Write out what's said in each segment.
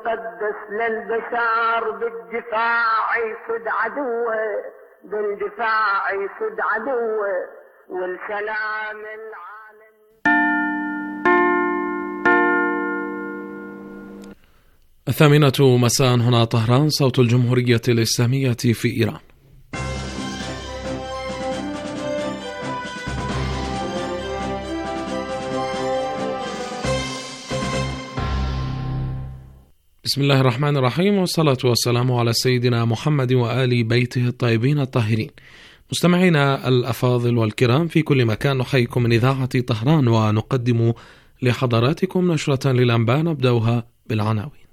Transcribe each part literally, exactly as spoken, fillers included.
المقدس للبشر بالدفاع يصد عدوه، بالدفاع يصد عدوه والسلام العالمي. الثامنة مساء هنا طهران، صوت الجمهورية الإسلامية في إيران. بسم الله الرحمن الرحيم، والصلاة والسلام على سيدنا محمد وآل بيته الطيبين الطاهرين. مستمعينا الأفاضل والكرام في كل مكان، نحييكم من إذاعة طهران ونقدم لحضراتكم نشرة للأنباء نبدأها بالعناوين.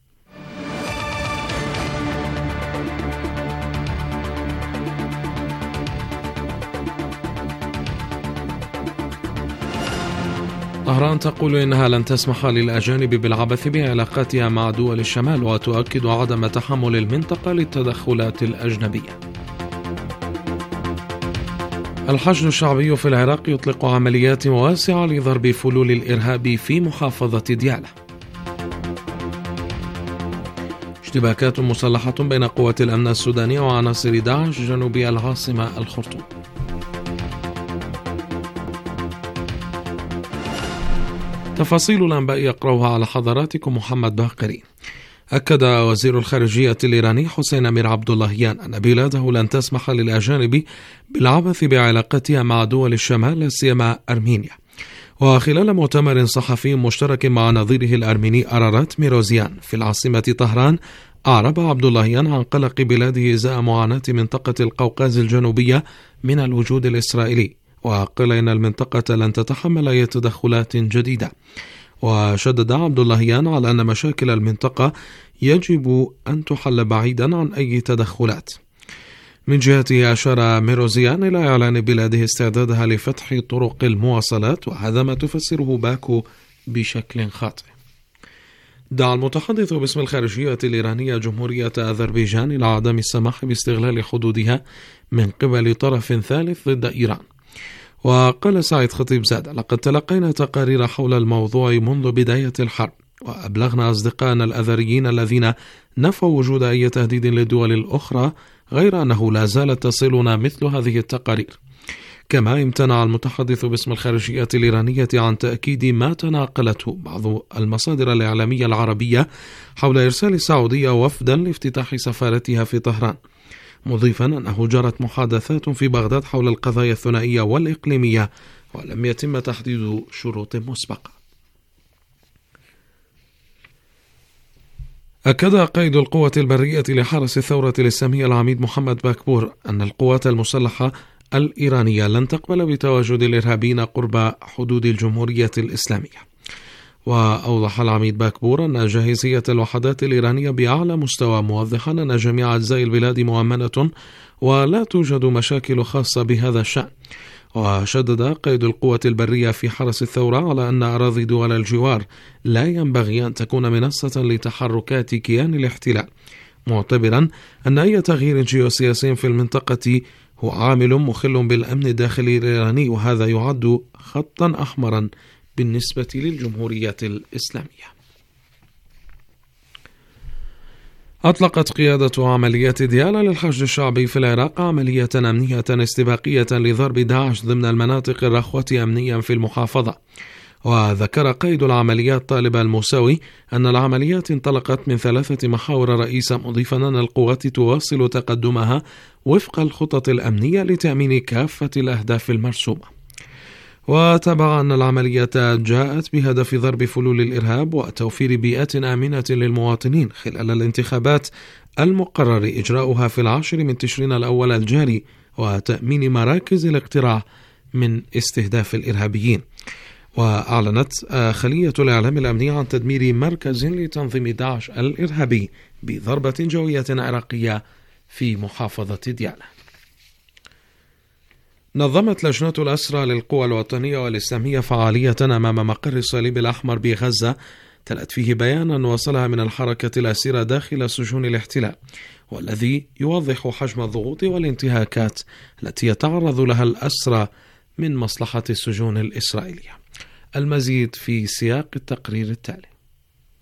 طهران تقول إنها لن تسمح للأجانب بالعبث بعلاقاتها مع دول الشمال، وتؤكد عدم تحمل المنطقة للتدخلات الأجنبية. الحشد الشعبي في العراق يطلق عمليات واسعة لضرب فلول الإرهاب في محافظة ديالى. اشتباكات مسلحة بين قوات الأمن السودانية وعناصر داعش جنوب العاصمة الخرطوم. تفاصيل الأنباء يقرأها على حضراتكم محمد باقري. أكد وزير الخارجية الإيراني حسين أمير عبد اللهيان أن بلاده لن تسمح للأجانب بالعبث بعلاقتها مع دول الشمال، لا سيما أرمينيا. وخلال مؤتمر صحفي مشترك مع نظيره الأرميني أرارات ميروزيان في العاصمة طهران، أعرب عبد اللهيان عن قلق بلاده إزاء معاناة منطقة القوقاز الجنوبية من الوجود الإسرائيلي، وقال إن المنطقة لن تتحمل أي تدخلات جديدة. وشدد عبد اللهيان على أن مشاكل المنطقة يجب أن تحل بعيدا عن أي تدخلات. من جهته أشار ميروزيان إلى إعلان بلاده استعدادها لفتح طرق المواصلات، وهذا ما تفسره باكو بشكل خاطئ. دعا المتحدث باسم الخارجية الإيرانية جمهورية أذربيجان إلى عدم السماح باستغلال حدودها من قبل طرف ثالث ضد إيران. وقال سعيد خطيب زاد: لقد تلقينا تقارير حول الموضوع منذ بداية الحرب، وأبلغنا أصدقائنا الأذريين الذين نفوا وجود أي تهديد للدول الأخرى، غير أنه لا زالت تصلنا مثل هذه التقارير. كما امتنع المتحدث باسم الخارجية الإيرانية عن تأكيد ما تناقلته بعض المصادر الإعلامية العربية حول إرسال السعودية وفدا لافتتاح سفارتها في طهران، مضيفا أنه جرت محادثات في بغداد حول القضايا الثنائية والإقليمية، ولم يتم تحديد شروط مسبقة. أكد قائد القوة البرية لحرس الثورة الإسلامية العميد محمد باكبور أن القوات المسلحة الإيرانية لن تقبل بتواجد الإرهابيين قرب حدود الجمهورية الإسلامية. وأوضح العميد باكبور أن جاهزية الوحدات الإيرانية بأعلى مستوى، موضحا أن جميع أجزاء البلاد مؤمنة ولا توجد مشاكل خاصة بهذا الشأن. وشدد قائد القوة البرية في حرس الثورة على أن أراضي دول الجوار لا ينبغي أن تكون منصة لتحركات كيان الاحتلال، معتبرا أن أي تغيير جيوسياسي في المنطقة هو عامل مخل بالأمن الداخلي الإيراني، وهذا يعد خطا أحمرا بالنسبة للجمهورية الإسلامية. أطلقت قيادة عمليات ديالى للحشد الشعبي في العراق عملية أمنية استباقية لضرب داعش ضمن المناطق الرخوة أمنيا في المحافظة. وذكر قائد العمليات طالب الموسوي أن العمليات انطلقت من ثلاثة محاور رئيسة، مضيفا أن القوات تواصل تقدمها وفق الخطط الأمنية لتأمين كافة الأهداف المرسومة. وتابع أن العمليات جاءت بهدف ضرب فلول الإرهاب وتوفير بيئة آمنة للمواطنين خلال الانتخابات المقرر إجراؤها في العاشر من تشرين الأول الجاري، وتأمين مراكز الاقتراع من استهداف الإرهابيين. وأعلنت خلية الإعلام الأمني عن تدمير مركز لتنظيم داعش الإرهابي بضربة جوية عراقية في محافظة ديالى. نظمت لجنة الأسرى للقوى الوطنية والإسلامية فعالية أمام مقر الصليب الأحمر بغزة تلت فيه بيانا وصلها من الحركة الأسيرة داخل سجون الاحتلال، والذي يوضح حجم الضغوط والانتهاكات التي يتعرض لها الأسرى من مصلحة السجون الإسرائيلية. المزيد في سياق التقرير التالي.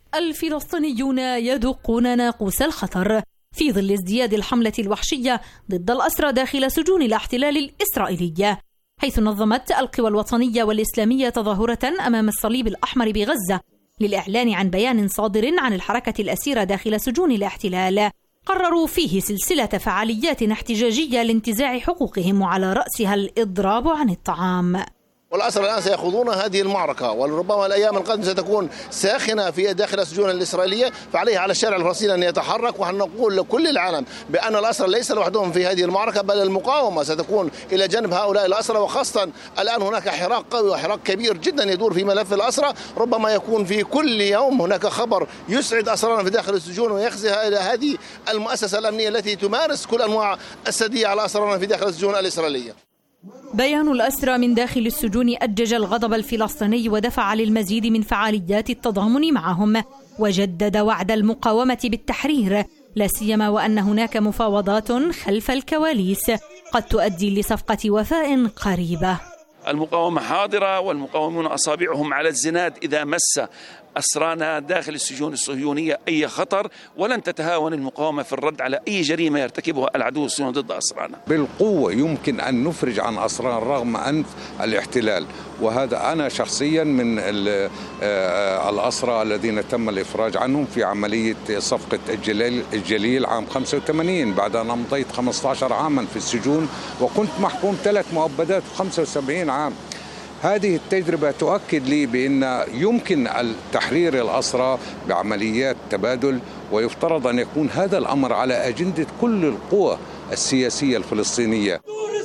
الفلسطينيون يدقون ناقوس الخطر في ظل ازدياد الحملة الوحشية ضد الأسرى داخل سجون الاحتلال الإسرائيلي، حيث نظمت القوى الوطنية والإسلامية تظاهرة أمام الصليب الأحمر بغزة للإعلان عن بيان صادر عن الحركة الأسيرة داخل سجون الاحتلال قرروا فيه سلسلة فعاليات احتجاجية لانتزاع حقوقهم، وعلى رأسها الإضراب عن الطعام. والأسرى الآن سيخوضون هذه المعركة، وربما الأيام القادمة ستكون ساخنة في داخل السجون الإسرائيلية، فعليه على الشارع الفلسطيني أن يتحرك. ونحن نقول لكل العالم بأن الأسرى ليس لوحدهم في هذه المعركة، بل المقاومة ستكون إلى جانب هؤلاء الأسرى. وخاصة الآن هناك حراك قوي وحراك كبير جدا يدور في ملف الأسرى، ربما يكون في كل يوم هناك خبر يسعد أسرانا في داخل السجون ويخزي هذه المؤسسة الأمنية التي تمارس كل أنواع السدية على أسرانا في داخل السجون الإسرائيلية. بيان الأسرى من داخل السجون أجج الغضب الفلسطيني ودفع للمزيد من فعاليات التضامن معهم، وجدد وعد المقاومة بالتحرير، لا سيما وأن هناك مفاوضات خلف الكواليس قد تؤدي لصفقة وفاء قريبة. المقاومة حاضرة، والمقاومون أصابعهم على الزناد إذا مس أسرانا داخل السجون الصهيونية أي خطر، ولن تتهاون المقاومة في الرد على أي جريمة يرتكبها العدو الصهيوني ضد أسرانا. بالقوة يمكن أن نفرج عن أسرانا رغم أنف الاحتلال، وهذا أنا شخصيا من الأسرى الذين تم الإفراج عنهم في عملية صفقة الجليل, الجليل عام خمسة وثمانين، بعد أن أمضيت خمسة عشر عاما في السجون وكنت محكوم ثلاث مؤبدات خمسة وسبعين عام. هذه التجربة تؤكد لي بأن يمكن تحرير الأسرى بعمليات تبادل، ويفترض أن يكون هذا الأمر على أجندة كل القوى السياسية الفلسطينية.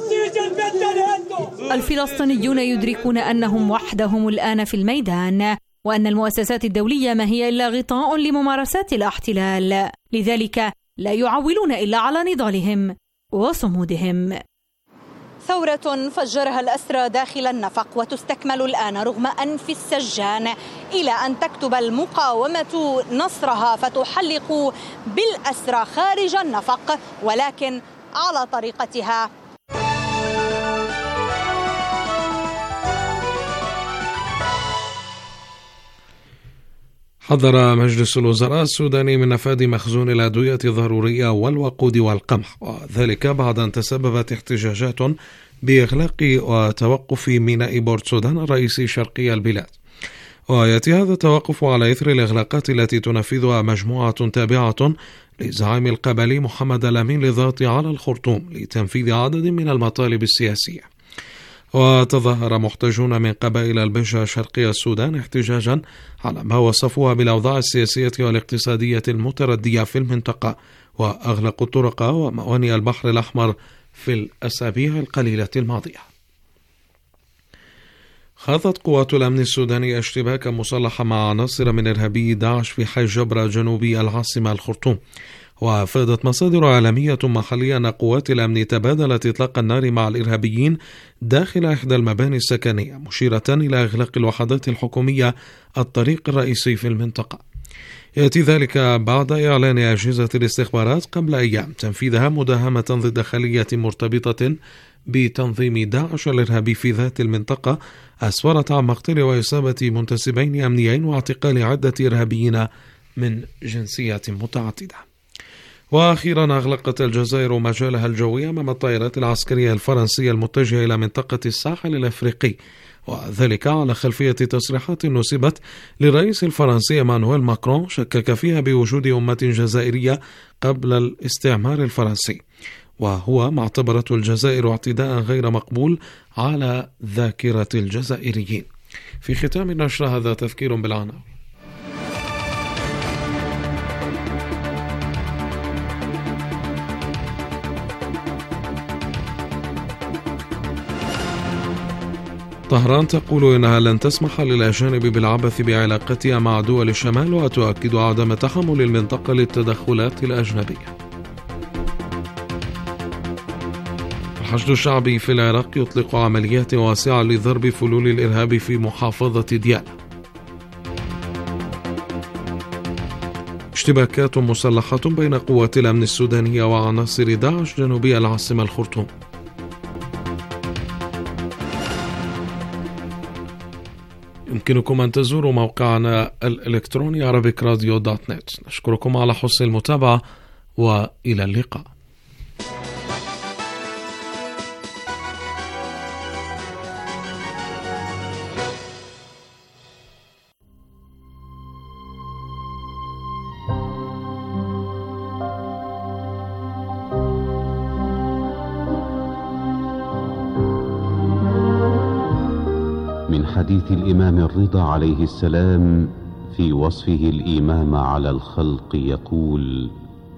الفلسطينيون يدركون أنهم وحدهم الآن في الميدان، وأن المؤسسات الدولية ما هي إلا غطاء لممارسات الاحتلال، لذلك لا يعولون إلا على نضالهم وصمودهم. ثورة فجرها الأسرى داخل النفق وتستكمل الآن رغم أنف السجان، إلى أن تكتب المقاومة نصرها فتحلق بالأسرى خارج النفق، ولكن على طريقتها. حذر مجلس الوزراء السوداني من نفاذ مخزون الأدوية الضرورية والوقود والقمح، وذلك بعد أن تسببت احتجاجات بإغلاق وتوقف ميناء بورت سودان الرئيسي شرقي البلاد. ويأتي هذا التوقف على إثر الإغلاقات التي تنفذها مجموعة تابعة لزعيم القبلي محمد الأمين للضغط على الخرطوم لتنفيذ عدد من المطالب السياسية. وتظاهر محتجون من قبائل البجة الشرقية السودان احتجاجا على ما وصفوها بالأوضاع السياسية والاقتصادية المتردية في المنطقة، وأغلقوا الطرق وموانئ البحر الأحمر في الأسابيع القليلة الماضية. خاضت قوات الأمن السوداني اشتباكا مسلحا مع عناصر من إرهابي داعش في حي جبرة جنوبي العاصمة الخرطوم. وأفادت مصادر عالمية محلية أن قوات الأمن تبادلت إطلاق النار مع الإرهابيين داخل إحدى المباني السكنية، مشيرة إلى إغلاق الوحدات الحكومية الطريق الرئيسي في المنطقة. يأتي ذلك بعد إعلان أجهزة الاستخبارات قبل أيام تنفيذها مداهمة ضد خلية مرتبطة بتنظيم داعش الإرهابي في ذات المنطقة، أسفرت عن مقتل وإصابة منتسبين أمنيين واعتقال عدة إرهابيين من جنسيات متعددة. وأخيرا أغلقت الجزائر مجالها الجوي أمام الطائرات العسكرية الفرنسية المتجهة إلى منطقة الساحل الأفريقي، وذلك على خلفية تصريحات نسبت للرئيس الفرنسي مانويل ماكرون شكك فيها بوجود أمة جزائرية قبل الاستعمار الفرنسي، وهو ما اعتبرته الجزائر اعتداء غير مقبول على ذاكرة الجزائريين. في ختام النشر هذا تذكير بالعناوين. طهران تقول إنها لن تسمح للأجانب بالعبث بعلاقتها مع دول الشمال، وتؤكد عدم تحمل المنطقة للتدخلات الأجنبية. الحشد الشعبي في العراق يطلق عمليات واسعة لضرب فلول الإرهاب في محافظة ديالى. اشتباكات مسلحة بين قوات الأمن السودانية وعناصر داعش جنوبي العاصمة يمكنكم أن تزوروا موقعنا الإلكتروني عربيك راديو دوت نت. نشكركم على حسن المتابعة وإلى اللقاء. من حديث الإمام الرضا عليه السلام في وصفه الإمام على الخلق يقول: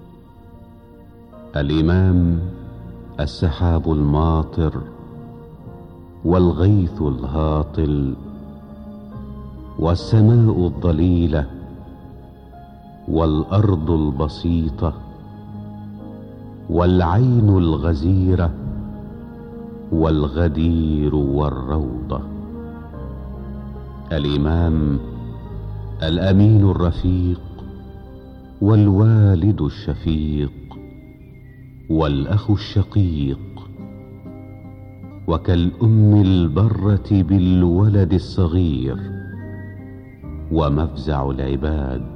الإمام السحاب الماطر والغيث الهاطل والسماء الضليلة والأرض البسيطة والعين الغزيرة والغدير والروضة. الإمام الأمين الرفيق والوالد الشفيق والأخ الشقيق، وكالأم البرة بالولد الصغير ومفزع العباد.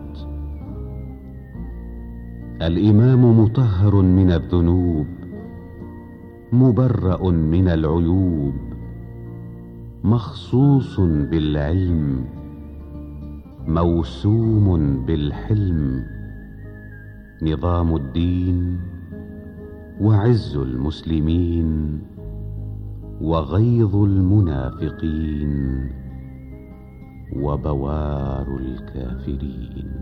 الإمام مطهر من الذنوب مبرأ من العيوب، مخصوص بالعلم موسوم بالحلم، نظام الدين وعز المسلمين وغيظ المنافقين وبوار الكافرين.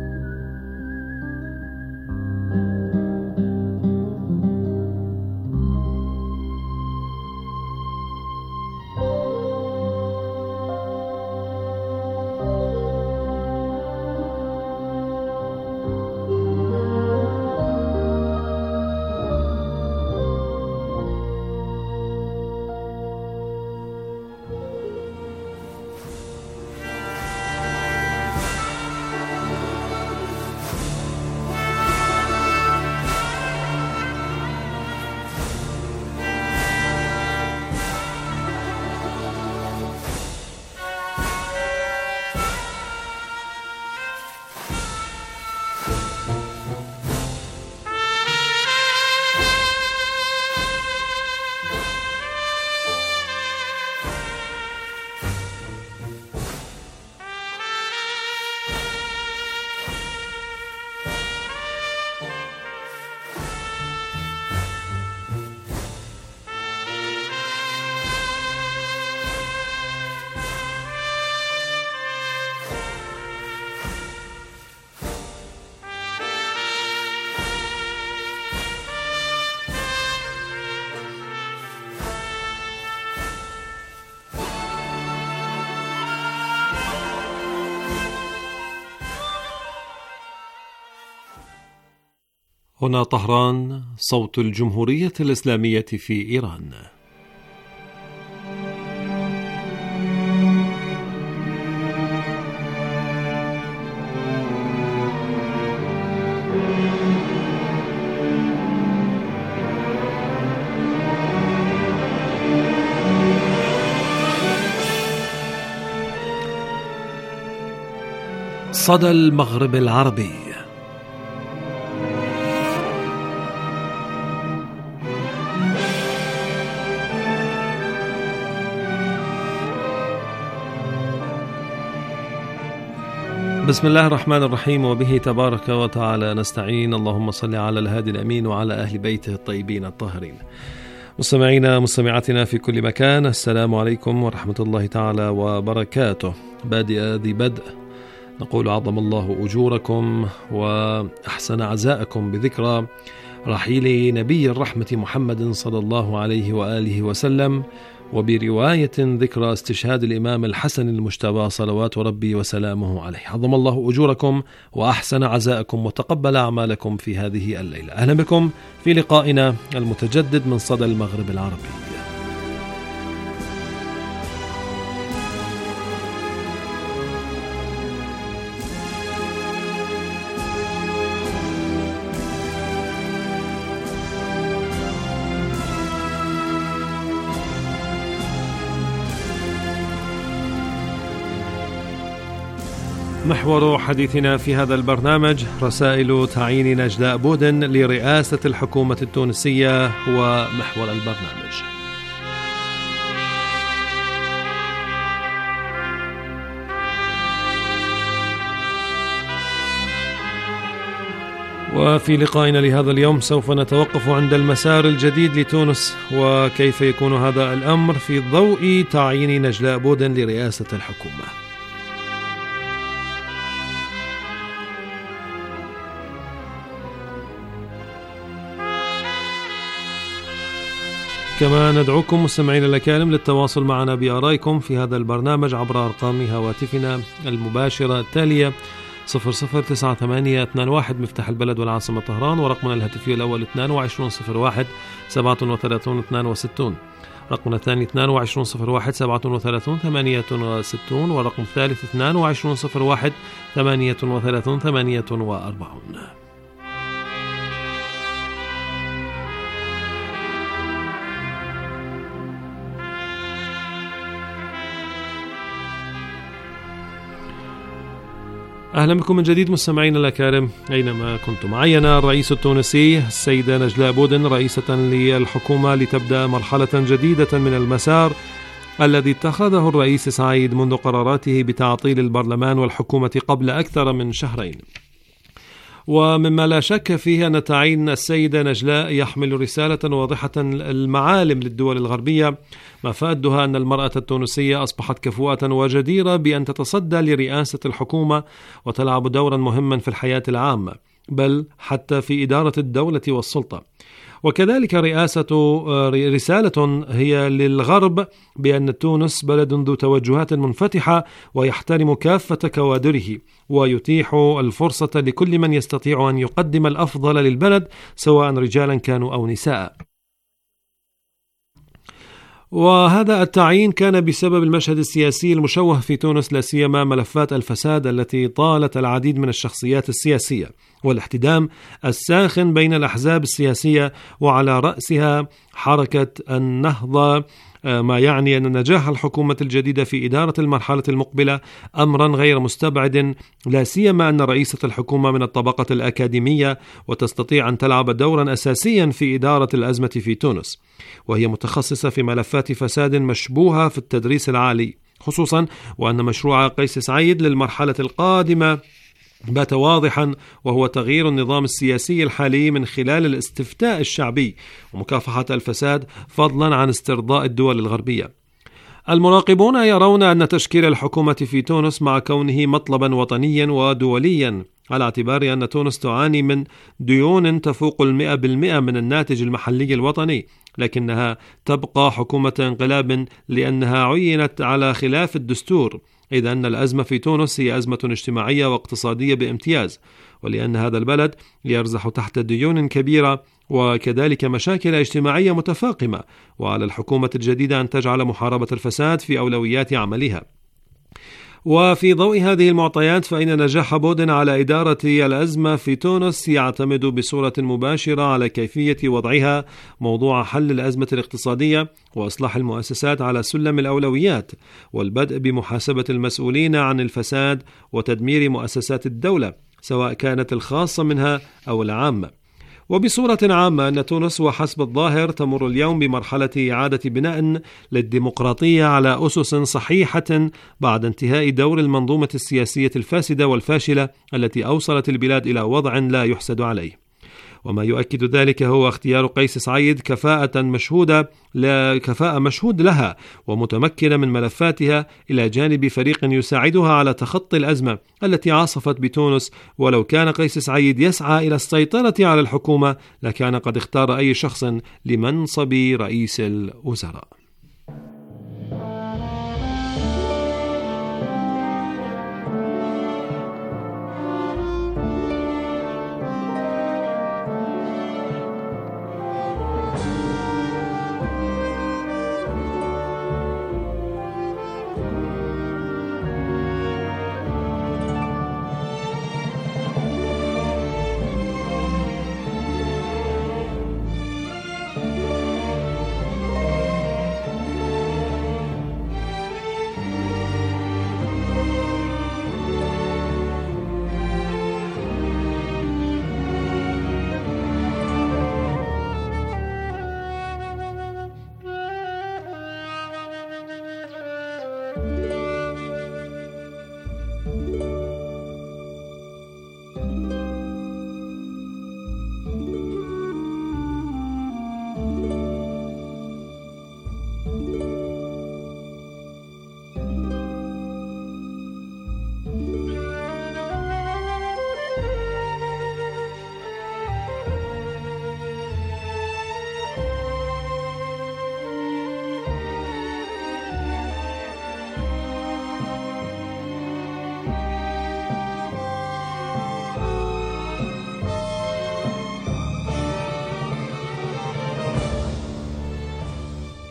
هنا طهران، صوت الجمهورية الإسلامية في إيران. صدى المغرب العربي. بسم الله الرحمن الرحيم، وبه تبارك وتعالى نستعين. اللهم صل على الهادي الأمين وعلى أهل بيته الطيبين الطاهرين. مستمعينا مستمعاتنا في كل مكان، السلام عليكم ورحمة الله تعالى وبركاته. بادئ ذي بدء نقول عظم الله أجوركم وأحسن عزاءكم بذكرى رحيل نبي الرحمة محمد صلى الله عليه وآله وسلم، وبرواية ذكرى استشهاد الإمام الحسن المجتبى صلوات ربي وسلامه عليه. عظم الله أجوركم وأحسن عزاءكم وتقبل أعمالكم في هذه الليلة. أهلا بكم في لقائنا المتجدد من صدى المغرب العربي. محور حديثنا في هذا البرنامج رسائل تعيين نجلاء بودن لرئاسة الحكومة التونسية هو محور البرنامج. وفي لقائنا لهذا اليوم سوف نتوقف عند المسار الجديد لتونس وكيف يكون هذا الأمر في ضوء تعيين نجلاء بودن لرئاسة الحكومة. كما ندعوكم مستمعين الأكارم للتواصل معنا بآرائكم في هذا البرنامج عبر أرقام هواتفنا المباشرة التالية صفر صفر تسعة ثمانية اثنان واحد مفتاح البلد والعاصمة طهران، ورقمنا الهاتفي الأول اثنان وعشرين صفر واحد سبعة وثلاثين اثنان وستين، رقمنا الثاني اثنان وعشرين صفر واحد سبعة وثلاثين ثمانية وستين، والرقم الثالث اثنان وعشرين صفر واحد ثمانية وثلاثين ثمانية وأربعين. أهلا بكم من جديد مستمعينا الأكارم أينما كنتم. عين الرئيس التونسي السيدة نجلاء بودن رئيسة للحكومة لتبدأ مرحلة جديدة من المسار الذي اتخذه الرئيس سعيد منذ قراراته بتعطيل البرلمان والحكومة قبل أكثر من شهرين. ومما لا شك فيه أن تعيين السيدة نجلاء يحمل رسالة واضحة المعالم للدول الغربية مفادها أن المرأة التونسية أصبحت كفؤة وجديرة بأن تتصدى لرئاسة الحكومة وتلعب دورا مهما في الحياة العامة، بل حتى في إدارة الدولة والسلطة. وكذلك رئاسة رسالة هي للغرب بأن تونس بلد ذو توجهات منفتحة ويحترم كافة كوادره ويتيح الفرصة لكل من يستطيع أن يقدم الأفضل للبلد سواء رجالا كانوا أو نساء. وهذا التعيين كان بسبب المشهد السياسي المشوه في تونس، لا سيما ملفات الفساد التي طالت العديد من الشخصيات السياسية والاحتدام الساخن بين الأحزاب السياسية وعلى رأسها حركة النهضة، ما يعني أن نجاح الحكومة الجديدة في إدارة المرحلة المقبلة أمرا غير مستبعد، لا سيما أن رئيسة الحكومة من الطبقة الأكاديمية وتستطيع أن تلعب دورا أساسيا في إدارة الأزمة في تونس، وهي متخصصة في ملفات فساد مشبوهة في التدريس العالي، خصوصا وأن مشروع قيس سعيد للمرحلة القادمة بات واضحا، وهو تغيير النظام السياسي الحالي من خلال الاستفتاء الشعبي ومكافحة الفساد فضلا عن استرضاء الدول الغربية. المراقبون يرون أن تشكيل الحكومة في تونس مع كونه مطلبا وطنيا ودوليا، على اعتبار أن تونس تعاني من ديون تفوق المئة بالمئة من الناتج المحلي الوطني، لكنها تبقى حكومة انقلاب لأنها عينت على خلاف الدستور، إذ أن الأزمة في تونس هي أزمة اجتماعية واقتصادية بامتياز، ولأن هذا البلد يرزح تحت ديون كبيرة وكذلك مشاكل اجتماعية متفاقمة، وعلى الحكومة الجديدة أن تجعل محاربة الفساد في أولويات عملها. وفي ضوء هذه المعطيات فإن نجاح بودن على إدارة الأزمة في تونس يعتمد بصورة مباشرة على كيفية وضعها موضوع حل الأزمة الاقتصادية وإصلاح المؤسسات على سلم الأولويات، والبدء بمحاسبة المسؤولين عن الفساد وتدمير مؤسسات الدولة سواء كانت الخاصة منها أو العامة. وبصورة عامة أن تونس وحسب الظاهر تمر اليوم بمرحلة إعادة بناء للديمقراطية على أسس صحيحة بعد انتهاء دور المنظومة السياسية الفاسدة والفاشلة التي أوصلت البلاد إلى وضع لا يحسد عليه. وما يؤكد ذلك هو اختيار قيس سعيد كفاءة مشهودة لا كفاءة مشهود لها ومتمكنة من ملفاتها، إلى جانب فريق يساعدها على تخطي الأزمة التي عاصفت بتونس. ولو كان قيس سعيد يسعى إلى السيطرة على الحكومة لكان قد اختار أي شخص لمنصب رئيس الوزراء.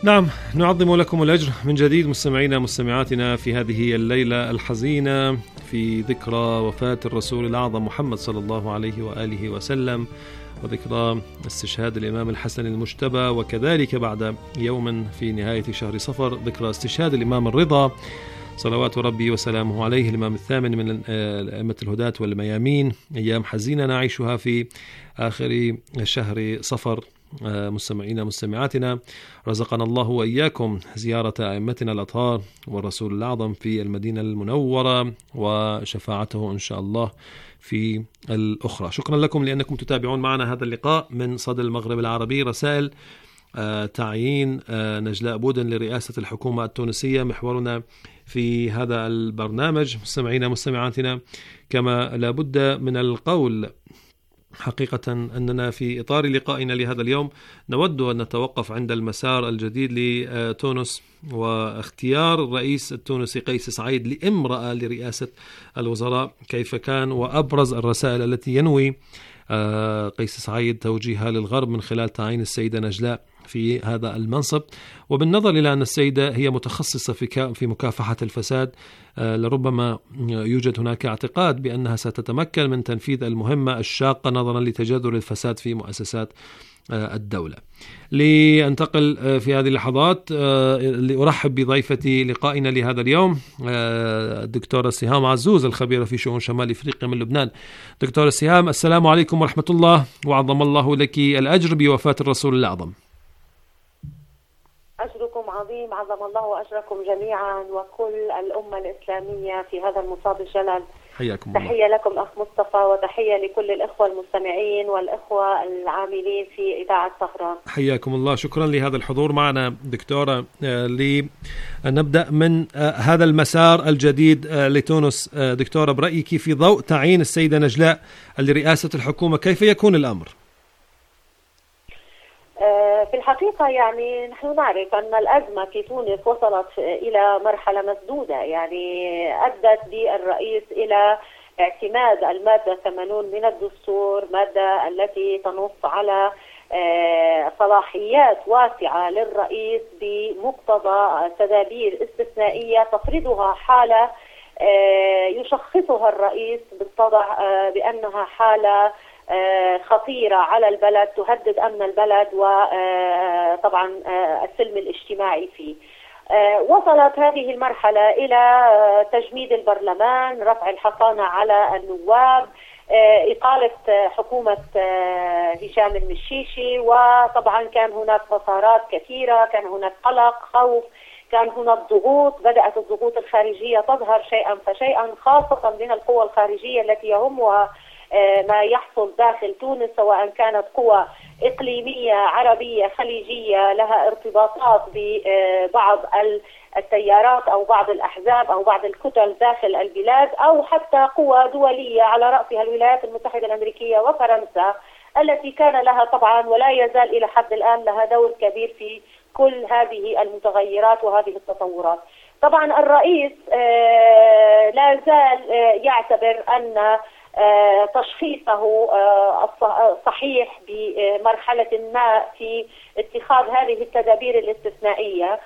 نعم، نعظم لكم الأجر من جديد مستمعينا مستمعاتنا في هذه الليلة الحزينة في ذكرى وفاة الرسول الأعظم محمد صلى الله عليه وآله وسلم، وذكرى استشهاد الإمام الحسن المجتبى، وكذلك بعد يوم في نهاية شهر صفر ذكرى استشهاد الإمام الرضا صلوات ربي وسلامه عليه، الإمام الثامن من أئمة الهداة والميامين. أيام حزينة نعيشها في آخر شهر صفر. مستمعينا مستمعاتنا، رزقنا الله وإياكم زيارة أئمتنا الأطهار والرسول الأعظم في المدينة المنورة وشفاعته إن شاء الله في الأخرى. شكرا لكم لأنكم تتابعون معنا هذا اللقاء من صدى المغرب العربي. رسائل تعيين نجلاء بودن لرئاسة الحكومة التونسية محورنا في هذا البرنامج. مستمعينا مستمعاتنا، كما لابد من القول حقيقة أننا في إطار لقائنا لهذا اليوم نود أن نتوقف عند المسار الجديد لتونس واختيار الرئيس التونسي قيس سعيد لامرأة لرئاسة الوزراء، كيف كان وأبرز الرسائل التي ينوي قيس سعيد توجيهها للغرب من خلال تعيين السيدة نجلاء في هذا المنصب. وبالنظر إلى أن السيدة هي متخصصة في في مكافحة الفساد، لربما يوجد هناك اعتقاد بأنها ستتمكن من تنفيذ المهمة الشاقة نظرا لتجذر الفساد في مؤسسات الدولة. لأنتقل في هذه اللحظات لأرحب بضيفتي لقائنا لهذا اليوم الدكتورة سهام عزوز، الخبيرة في شؤون شمال أفريقيا من لبنان. دكتورة سهام، السلام عليكم ورحمة الله، وعظم الله لك الأجر بوفاة الرسول الأعظم. أجركم عظيم، عظم الله أجركم جميعا وكل الأمة الإسلامية في هذا المصاب الجلل. حياكم الله. تحية لكم أخ مصطفى، وتحية لكل الإخوة المستمعين والإخوة العاملين في إذاعة طهران. حياكم الله، شكرا لهذا الحضور معنا دكتورة. لنبدأ من هذا المسار الجديد لتونس. دكتورة، برأيك في ضوء تعيين السيدة نجلاء لرئاسة الحكومة كيف يكون الأمر؟ في الحقيقة يعني نحن نعرف أن الأزمة في تونس وصلت إلى مرحلة مسدودة، يعني أدت بالرئيس إلى اعتماد المادة ثمانين من الدستور، مادة التي تنص على صلاحيات واسعة للرئيس بمقتضى تدابير استثنائية تفرضها حالة يشخصها الرئيس بالطبع بأنها حالة خطيرة على البلد تهدد أمن البلد وطبعا السلم الاجتماعي فيه. وصلت هذه المرحلة إلى تجميد البرلمان، رفع الحصانة على النواب، إقالة حكومة هشام المشيشي، وطبعا كان هناك مسارات كثيرة، كان هناك قلق، خوف، كان هناك ضغوط، بدأت الضغوط الخارجية تظهر شيئا فشيئا، خاصة من القوى الخارجية التي يهمها ما يحصل داخل تونس، سواء كانت قوى إقليمية عربية خليجية لها ارتباطات ببعض التيارات أو بعض الأحزاب أو بعض الكتل داخل البلاد، أو حتى قوى دولية على رأسها الولايات المتحدة الأمريكية وفرنسا التي كان لها طبعا ولا يزال إلى حد الآن لها دور كبير في كل هذه المتغيرات وهذه التطورات. طبعا الرئيس لا زال يعتبر أن تشخيصه صحيح بمرحلة ما في اتخاذ هذه التدابير الاستثنائية.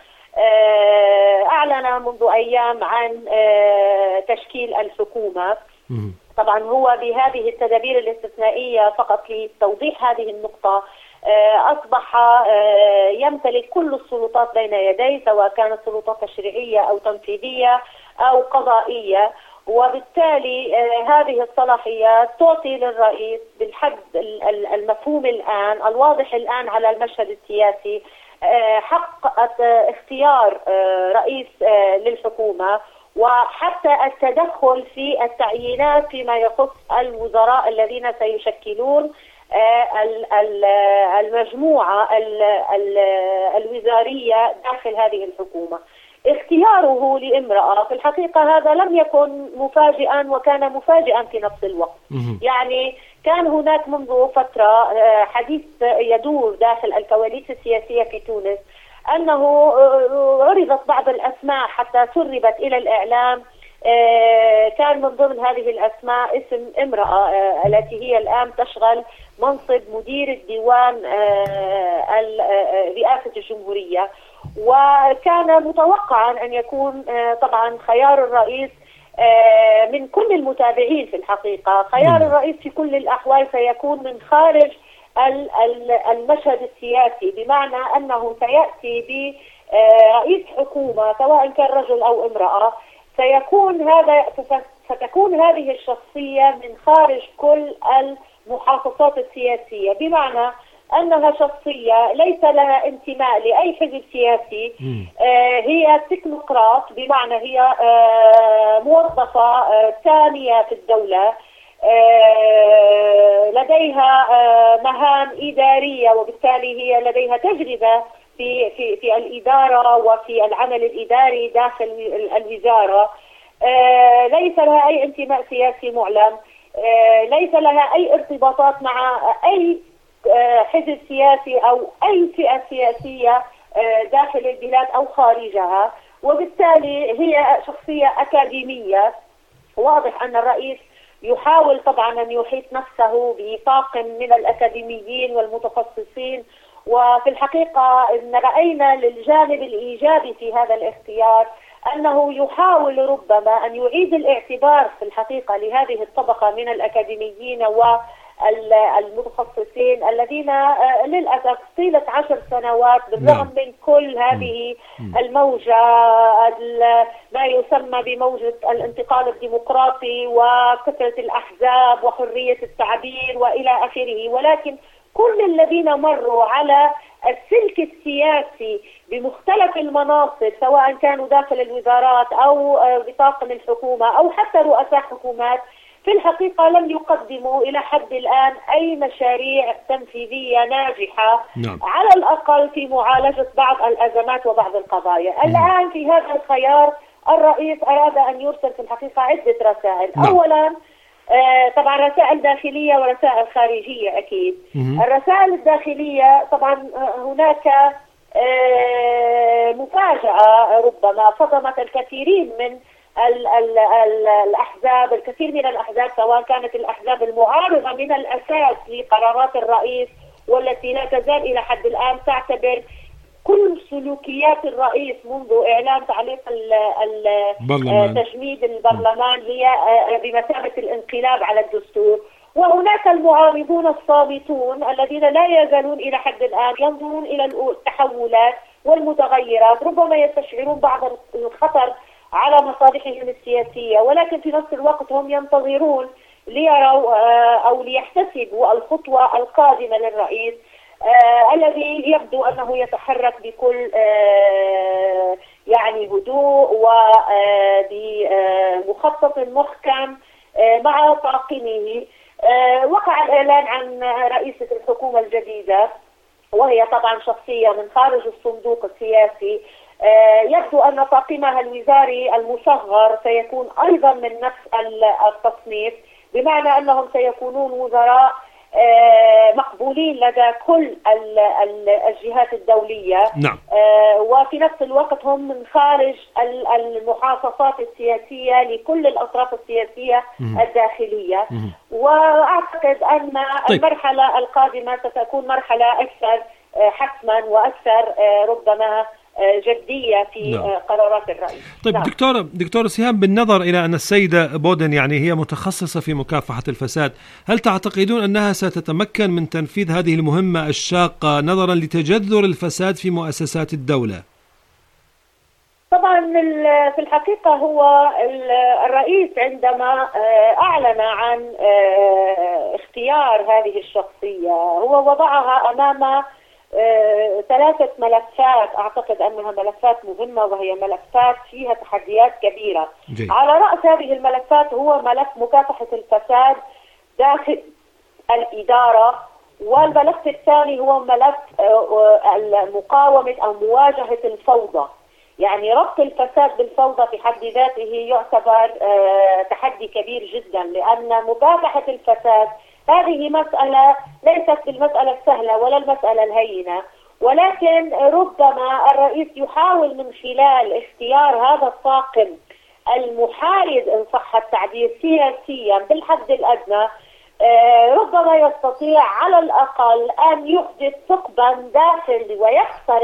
أعلن منذ أيام عن تشكيل الحكومة. طبعا هو بهذه التدابير الاستثنائية، فقط لتوضيح هذه النقطة، أصبح يمتلك كل السلطات بين يديه، سواء كانت سلطات تشريعية أو تنفيذية أو قضائية، وبالتالي هذه الصلاحيات تعطي للرئيس بالحد المفهوم الآن الواضح الآن على المشهد السياسي حق اختيار رئيس للحكومة، وحتى التدخل في التعيينات فيما يخص الوزراء الذين سيشكلون المجموعة الوزارية داخل هذه الحكومة. اختياره لامرأة في الحقيقة هذا لم يكن مفاجئا، وكان مفاجئا في نفس الوقت. يعني كان هناك منذ فترة حديث يدور داخل الكواليس السياسية في تونس أنه عرضت بعض الأسماء حتى سربت إلى الإعلام. كان من ضمن هذه الأسماء اسم امرأة التي هي الآن تشغل منصب مدير الديوان رئاسة الجمهورية، وكان متوقعا أن يكون طبعا خيار الرئيس من كل المتابعين. في الحقيقة خيار الرئيس في كل الأحوال سيكون من خارج المشهد السياسي، بمعنى أنه سيأتي برئيس حكومة سواء كان رجل أو امرأة، سيكون هذا ستكون هذه الشخصية من خارج كل المحافظات السياسية، بمعنى أنها شخصية ليس لها انتماء لأي حزب سياسي. آه هي تكنوقراط، بمعنى هي آه موظفة آه ثانية في الدولة، آه لديها آه مهام إدارية، وبالتالي هي لديها تجربة في في في الإدارة وفي العمل الإداري داخل الوزارة. آه ليس لها أي انتماء سياسي معلن، آه ليس لها أي ارتباطات مع أي حزب سياسي أو أي فئة سياسية داخل البلاد أو خارجها، وبالتالي هي شخصية أكاديمية. واضح أن الرئيس يحاول طبعا أن يحيط نفسه بطاقم من الأكاديميين والمتخصصين، وفي الحقيقة إن رأينا للجانب الإيجابي في هذا الاختيار أنه يحاول ربما أن يعيد الاعتبار في الحقيقة لهذه الطبقة من الأكاديميين و المتخصصين الذين للأسف طيلة عشر سنوات بالرغم من كل هذه الموجة ما يسمى بموجة الانتقال الديمقراطي وكثرة الأحزاب وحرية التعبير وإلى آخره، ولكن كل الذين مروا على السلك السياسي بمختلف المناصب سواء كانوا داخل الوزارات أو بطاقم الحكومة أو حتى رؤساء حكومات في الحقيقة لم يقدموا إلى حد الآن أي مشاريع تنفيذية ناجحة. نعم. على الأقل في معالجة بعض الأزمات وبعض القضايا. مم. الآن في هذا الخيار الرئيس أراد أن يرسل في الحقيقة عدة رسائل. نعم. أولا آه طبعا رسائل داخلية ورسائل خارجية أكيد. مم. الرسائل الداخلية طبعا هناك آه مفاجأة ربما صدمت الكثيرين من ال ال ال الأحزاب، الكثير من الأحزاب سواء كانت الأحزاب المعارضة من الأساس لقرارات الرئيس والتي لا تزال إلى حد الآن تعتبر كل سلوكيات الرئيس منذ إعلان تعليق تجميد البرلمان هي بمثابة الانقلاب على الدستور. وهناك المعارضون الصامتون الذين لا يزالون إلى حد الآن ينظرون إلى التحولات والمتغيرات، ربما يستشعرون بعض الخطر على مصالحهم السياسية، ولكن في نفس الوقت هم ينتظرون ليروا أو ليحتسبوا الخطوة القادمة للرئيس آه الذي يبدو أنه يتحرك بكل آه يعني هدوء وبمخطط آه محكم آه مع طاقمه. آه وقع الإعلان عن رئيسة الحكومة الجديدة، وهي طبعا شخصية من خارج الصندوق السياسي. آه يبدو أن طاقمها الوزاري المصغر سيكون أيضا من نفس التصنيف، بمعنى أنهم سيكونون وزراء آه مقبولين لدى كل ال ال الجهات الدولية. نعم. آه وفي نفس الوقت هم من خارج المحافظات السياسية لكل الأطراف السياسية مم. الداخلية. مم. وأعتقد أن طيب. المرحلة القادمة ستكون مرحلة أكثر آه حسما وأكثر آه ربما جدية في نعم. قرارات الرئيس. طيب نعم. دكتورة دكتورة سهام، بالنظر إلى أن السيدة بودن يعني هي متخصصة في مكافحة الفساد، هل تعتقدون أنها ستتمكن من تنفيذ هذه المهمة الشاقة نظرا لتجذر الفساد في مؤسسات الدولة؟ طبعا في الحقيقة هو الرئيس عندما أعلن عن اختيار هذه الشخصية هو وضعها أمام آه، ثلاثة ملفات، أعتقد أنها ملفات مهمة وهي ملفات فيها تحديات كبيرة. جي. على رأس هذه الملفات هو ملف مكافحة الفساد داخل الإدارة، والملف الثاني هو ملف آه، مقاومة أو مواجهة الفوضى. يعني ربط الفساد بالفوضى في حد ذاته يعتبر آه، تحدي كبير جدا، لأن مكافحة الفساد هذه مسألة ليست بالمسألة السهلة ولا المسألة الهينة، ولكن ربما الرئيس يحاول من خلال اختيار هذا الطاقم المحايد إن صح التعبير سياسيا بالحد الأدنى، ربما يستطيع على الأقل أن يحدث ثقبا داخل ويخترق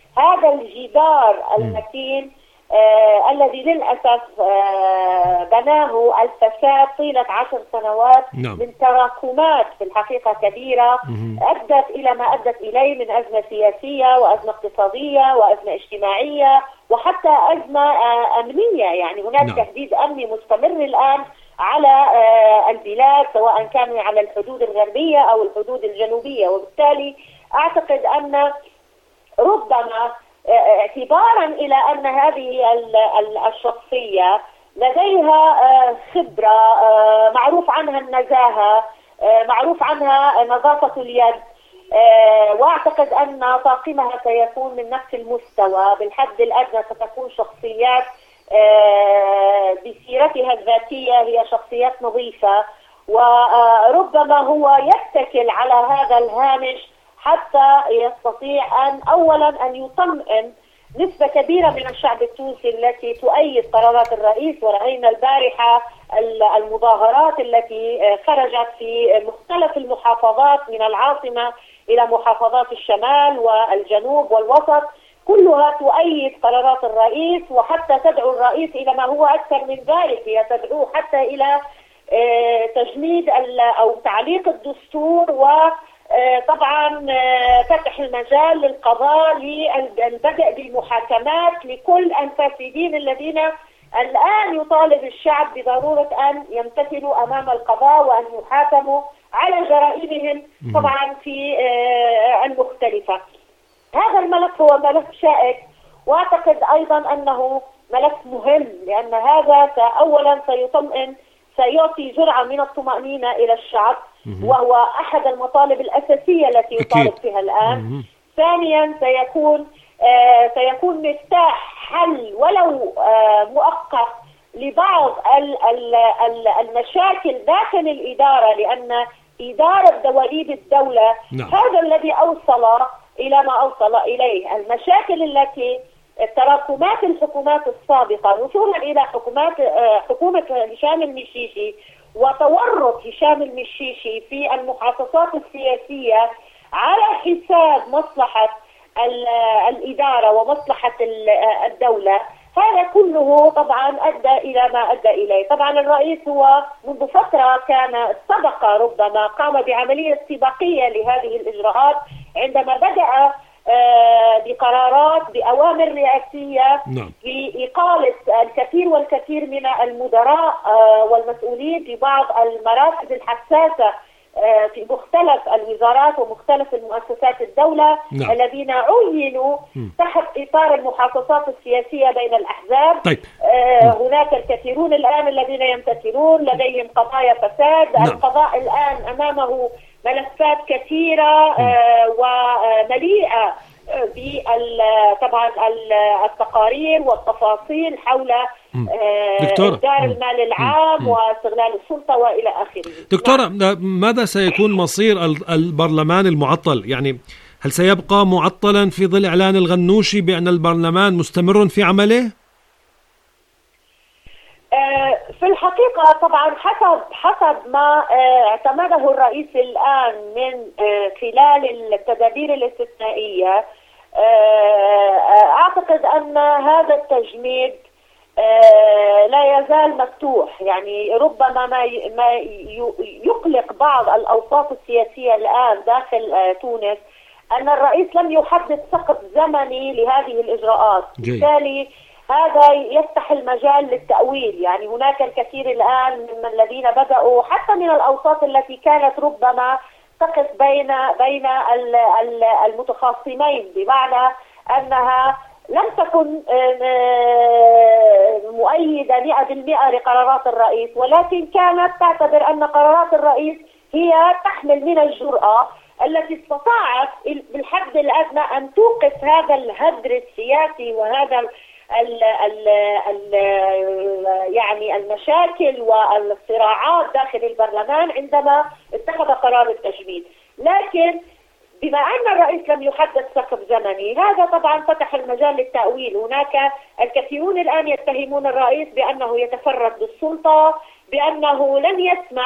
هذا الجدار المتين آه الذي للأسف آه بناه الفساد طيلة عشر سنوات نعم. من تراكمات في الحقيقة كبيرة مم. أدت إلى ما أدت إليه من أزمة سياسية وأزمة اقتصادية وأزمة اجتماعية وحتى أزمة آه أمنية. يعني هناك نعم. تهديد أمني مستمر الآن على آه البلاد، سواء كان على الحدود الغربية أو الحدود الجنوبية. وبالتالي أعتقد أن ربما اعتبارا إلى أن هذه الشخصية لديها خبرة، معروف عنها النزاهة، معروف عنها نظافة اليد، واعتقد أن طاقمها سيكون من نفس المستوى. بالحد الأدنى ستكون شخصيات بسيرتها الذاتية هي شخصيات نظيفة، وربما هو يتكل على هذا الهامش حتى يستطيع أن أولا أن يطمئن نسبة كبيرة من الشعب التونسي التي تؤيد قرارات الرئيس. ورأينا البارحة المظاهرات التي خرجت في مختلف المحافظات من العاصمة إلى محافظات الشمال والجنوب والوسط، كلها تؤيد قرارات الرئيس وحتى تدعو الرئيس إلى ما هو أكثر من ذلك، هي تدعو حتى إلى تجميد أو تعليق الدستور و طبعا فتح المجال للقضاء للبدء بالمحاكمات لكل الفاسدين الذين الآن يطالب الشعب بضرورة أن يمتثلوا أمام القضاء وأن يحاكموا على جرائمهم طبعا في المختلفة. هذا الملف هو ملف شائك، وأعتقد أيضا أنه ملف مهم، لأن هذا أولا سيطمئن سيعطي جرعة من الطمأنينة إلى الشعب، وهو أحد المطالب الأساسية التي يطالب فيها الآن. ثانيا سيكون آه سيكون مفتاح حل ولو آه مؤقت لبعض ال ال ال المشاكل داخل الإدارة، لأن إدارة دواليب الدولة نعم. هذا الذي أوصل إلى ما أوصل إليه. المشاكل التي تراكمات الحكومات السابقة وصولا إلى حكومات آه حكومة هشام المشيشي وتورط هشام المشيشي في المحافظات السياسية على حساب مصلحة الإدارة ومصلحة الدولة، هذا كله طبعا أدى إلى ما أدى إليه. طبعا الرئيس هو منذ فترة كان سبق ربما قام بعملية سباقية لهذه الإجراءات عندما بدأ بقرارات بأوامر رئاسية بإقالة الكثير والكثير من المدراء والمسؤولين في بعض المراكز الحساسة في مختلف الوزارات ومختلف المؤسسات الدولة نعم. الذين عينوا تحت إطار المحافظات السياسية بين الأحزاب. طيب. آه هناك الكثيرون الآن الذين يمتثلون لديهم قضايا فساد نعم. القضاء الآن أمامه ملفات كثيرة آه ومليئة طبعا التقارير والتفاصيل حول إدارة المال العام واستغلال السلطة وإلى آخره. دكتورة نعم. ماذا سيكون مصير البرلمان المعطل؟ يعني هل سيبقى معطلا في ظل إعلان الغنوشي بأن البرلمان مستمر في عمله؟ في الحقيقة طبعا حسب حسب ما اعتمده الرئيس الآن من خلال التدابير الاستثنائية، أعتقد أن هذا التجميد لا يزال مفتوح. يعني ربما ما ما يقلق بعض الأوساط السياسية الآن داخل تونس أن الرئيس لم يحدد سقف زمني لهذه الإجراءات، بالتالي هذا يفتح المجال للتأويل. يعني هناك الكثير الآن من الذين بدأوا حتى من الأوساط التي كانت ربما تقف بين بين المتخاصمين، بمعنى أنها لم تكن مؤيدة مئة بالمئة لقرارات الرئيس، ولكن كانت تعتبر أن قرارات الرئيس هي تحمل من الجرأة التي استطاعت بالحد الأدنى أن توقف هذا الهدر السياسي وهذا ال ال ال يعني المشاكل والصراعات داخل البرلمان عندما اتخذ قرار التجميد. لكن بما أن الرئيس لم يحدد سقف زمني، هذا طبعا فتح المجال للتأويل. هناك الكثيرون الآن يتهمون الرئيس بأنه يتفرد بالسلطة، بأنه لن يسمح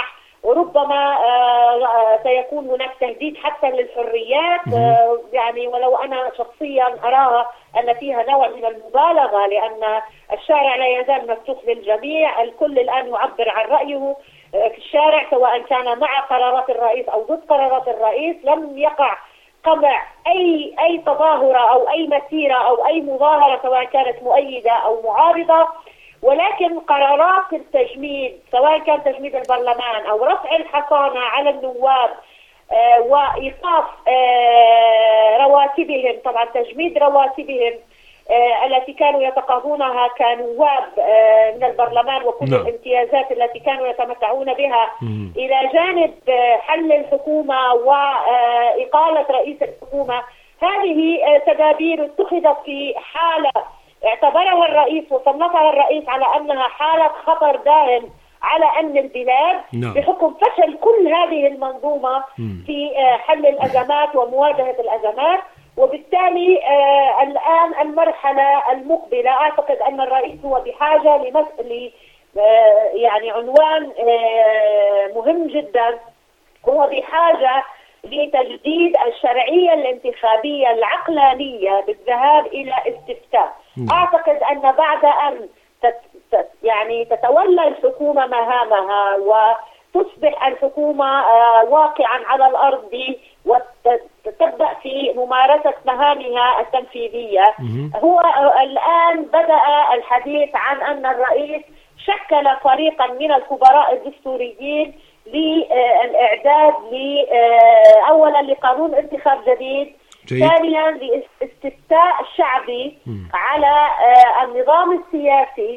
وربما سيكون هناك تهديد حتى للحريات، يعني ولو أنا شخصيا أراها أن فيها نوع من المبالغة، لأن الشارع لا يزال مفتوح للجميع، الكل الآن يعبر عن رأيه في الشارع سواء كان مع قرارات الرئيس أو ضد قرارات الرئيس. لم يقع قمع أي أي تظاهرة أو أي مسيرة أو أي مظاهرة سواء كانت مؤيدة أو معارضة، ولكن قرارات التجميد سواء كان تجميد البرلمان أو رفع الحصانة على النواب آه وإيقاف آه رواتبهم، طبعا تجميد رواتبهم آه التي كانوا يتقاضونها كنواب آه من البرلمان وكل no. الامتيازات التي كانوا يتمتعون بها mm. إلى جانب آه حل الحكومة وإقالة رئيس الحكومة. هذه آه تدابير اتخذت في حالة اعتبرها الرئيس وصنفها الرئيس على أنها حالة خطر داهم على أمن البلاد no. بحكم فشل كل هذه المنظومة mm. في حل الأزمات ومواجهة الأزمات. وبالتالي آه الآن المرحلة المقبلة أعتقد أن الرئيس هو بحاجة لمسألة آه يعني عنوان آه مهم جدا، هو بحاجة لتجديد الشرعية الانتخابية العقلانية بالذهاب إلى استفتاء. أعتقد أن بعد أن تت يعني تتولى الحكومة مهامها وتصبح الحكومة آه واقعا على الأرض وتبدأ في ممارسة مهامها التنفيذية، هو الآن بدأ الحديث عن أن الرئيس شكل فريقا من الخبراء الدستوريين للإعداد أولا لقانون انتخاب جديد، ثانيا لاستفتاء شعبي على النظام السياسي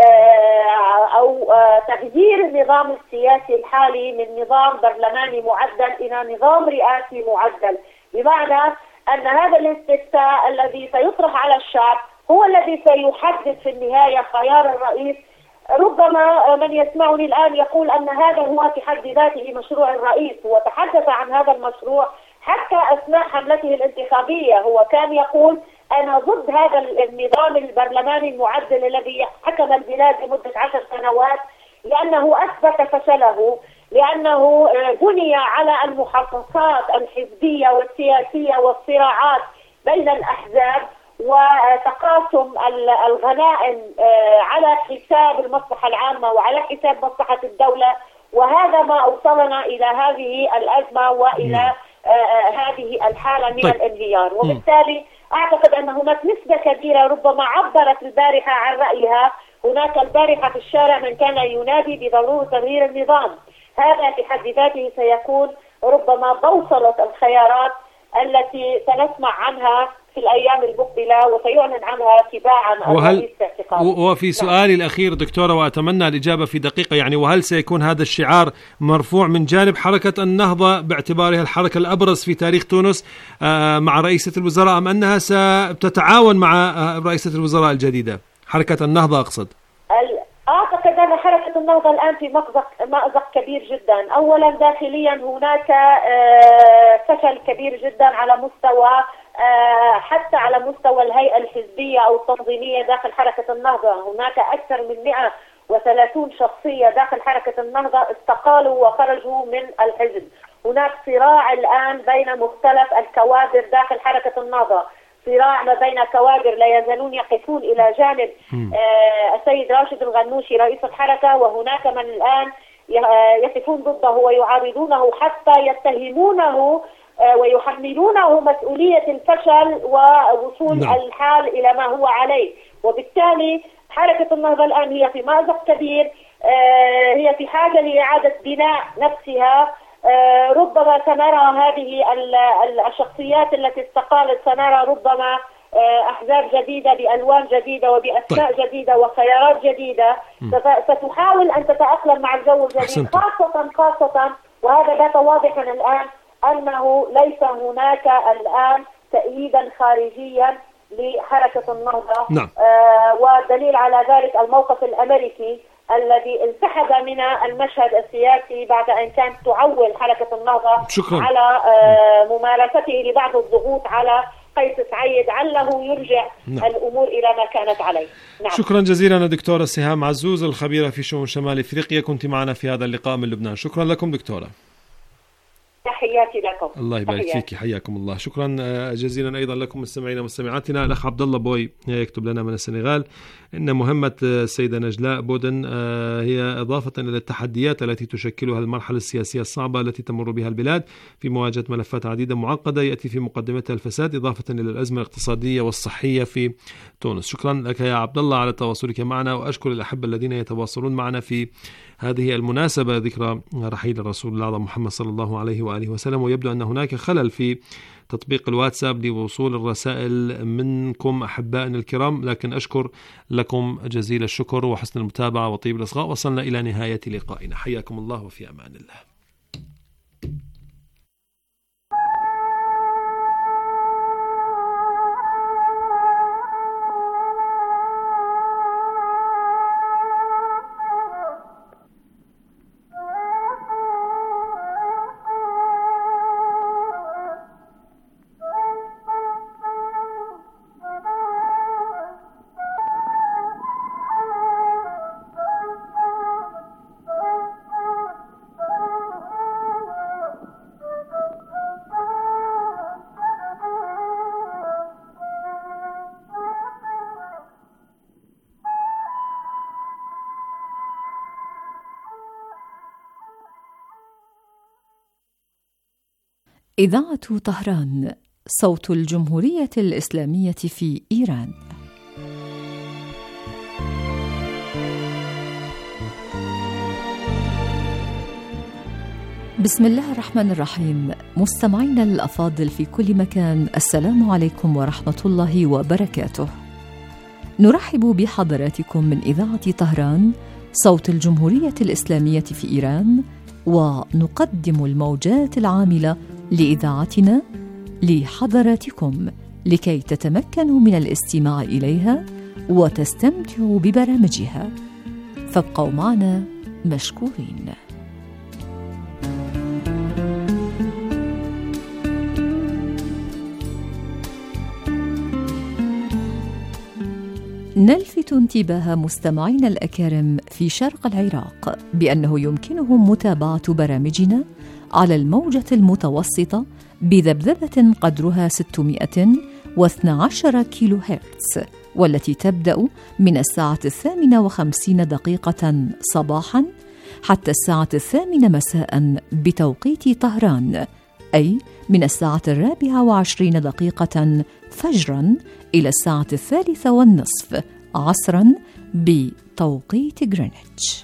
أو تغيير النظام السياسي الحالي من نظام برلماني معدل إلى نظام رئاسي معدل، بمعنى أن هذا الاستفتاء الذي سيطرح على الشعب هو الذي سيحدد في النهاية خيار الرئيس. ربما من يسمعني الآن يقول أن هذا هو في حد ذاته مشروع الرئيس، هو تحدث عن هذا المشروع حتى أثناء حملته الانتخابية، هو كان يقول أنا ضد هذا النظام البرلماني المعدل الذي حكم البلاد لمدة عشر سنوات لأنه أثبت فشله، لأنه بني على المحافظات الحزبية والسياسية والصراعات بين الأحزاب وتقاسم الغنائم على حساب المصلحة العامة وعلى حساب مصلحة الدولة، وهذا ما أوصلنا إلى هذه الأزمة وإلى هذه الحالة من الانهيار. وبالتالي أعتقد أن هناك نسبة كبيرة ربما عبرت البارحة عن رأيها، هناك البارحة في الشارع من كان ينادي بضرورة تغيير النظام، هذا في حد ذاته سيكون ربما بوصلة الخيارات التي سنسمع عنها في الأيام المقبلة وسيعلن عنها تباعا الرئيس اعتقاده. وفي سؤالي الأخير دكتورة وأتمنى الإجابة في دقيقة، يعني وهل سيكون هذا الشعار مرفوع من جانب حركة النهضة باعتبارها الحركة الأبرز في تاريخ تونس مع رئيسة الوزراء، أم أنها ستتعاون مع رئيسة الوزراء الجديدة حركة النهضة أقصد؟ أعتقد أن حركة النهضة الآن في مأزق مأزق كبير جدا. أولا داخليا هناك فشل كبير جدا على مستوى حتى على مستوى الهيئة الحزبية أو التنظيمية داخل حركة النهضة، هناك أكثر من مئة وثلاثين شخصية داخل حركة النهضة استقالوا وخرجوا من الحزب. هناك صراع الآن بين مختلف الكوادر داخل حركة النهضة، صراع ما بين كوادر لا يزالون يقفون إلى جانب آه السيد راشد الغنوشي رئيس الحركة، وهناك من الآن يقفون ضده ويعارضونه حتى يتهمونه آه ويحملونه مسؤولية الفشل ووصول نعم. الحال إلى ما هو عليه. وبالتالي حركة النهضة الآن هي في مأزق كبير، آه هي في حاجة لإعادة بناء نفسها. آه ربما سنرى هذه الشخصيات التي استقالت، سنرى ربما آه أحزاب جديدة بألوان جديدة وبأسماء طيب. جديدة وخيارات جديدة ستحاول أن تتأقلم مع الجو الجديد، خاصة خاصة وهذا بات واضحا الآن أنه ليس هناك الآن تأييدا خارجيا لحركة النهضة. نعم. آه والدليل على ذلك الموقف الأمريكي الذي انسحب من المشهد السياسي بعد أن كانت تعول حركة النهضة شكرا. على ممارسته لبعض الضغوط على قيس سعيد عله يرجع نعم. الأمور إلى ما كانت عليه. نعم. شكرا جزيلا دكتورة سهام عزوز الخبيرة في شؤون شمال إفريقيا، كنت معنا في هذا اللقاء من لبنان. شكرا لكم دكتورة. تحياتي لكم. الله يبارك فيك، حياكم الله. شكرا جزيلا ايضا لكم مستمعينا ومستمعاتنا. الاخ عبد الله بوي يكتب لنا من السنغال ان مهمه السيده نجلاء بودن هي اضافه الى التحديات التي تشكلها المرحله السياسيه الصعبه التي تمر بها البلاد في مواجهه ملفات عديده معقده ياتي في مقدمتها الفساد اضافه الى الازمه الاقتصاديه والصحيه في تونس. شكرا لك يا عبد الله على تواصلك معنا، واشكر الاحبه الذين يتواصلون معنا في هذه المناسبة ذكرى رحيل الرسول الأعظم محمد صلى الله عليه وآله وسلم. ويبدو أن هناك خلل في تطبيق الواتساب لوصول الرسائل منكم أحبائنا الكرام، لكن أشكر لكم جزيل الشكر وحسن المتابعة وطيب الإصغاء. وصلنا إلى نهاية لقائنا، حياكم الله وفي أمان الله. إذاعة طهران، صوت الجمهورية الإسلامية في إيران. بسم الله الرحمن الرحيم. مستمعينا الأفاضل في كل مكان، السلام عليكم ورحمة الله وبركاته. نرحب بحضراتكم من إذاعة طهران، صوت الجمهورية الإسلامية في إيران، ونقدم الموجات العاملة لإذاعتنا لحضراتكم لكي تتمكنوا من الاستماع إليها وتستمتعوا ببرامجها. فابقوا معنا مشكورين. نلفت انتباه مستمعينا الأكارم في شرق العراق بأنه يمكنهم متابعة برامجنا على الموجة المتوسطة بذبذبة قدرها ستمائة واثني عشر كيلو هرتز، والتي تبدأ من الساعة الثامنة وخمسين دقيقة صباحا حتى الساعة الثامنة مساء بتوقيت طهران، أي من الساعة الرابعة وعشرين دقيقة فجرا إلى الساعة الثالثة والنصف عصرا بتوقيت غرينتش.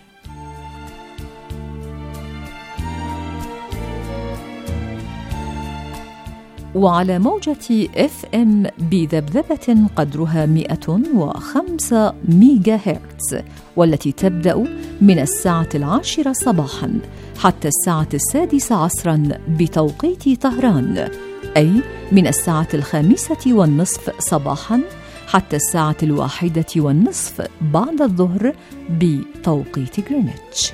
وعلى موجة إف إم بذبذبة قدرها مئة وخمسة ميجا هرتز، والتي تبدأ من الساعة العاشرة صباحا حتى الساعة السادسة عصرا بتوقيت طهران، أي من الساعة الخامسة والنصف صباحا حتى الساعة الواحدة والنصف بعد الظهر بتوقيت غرينتش.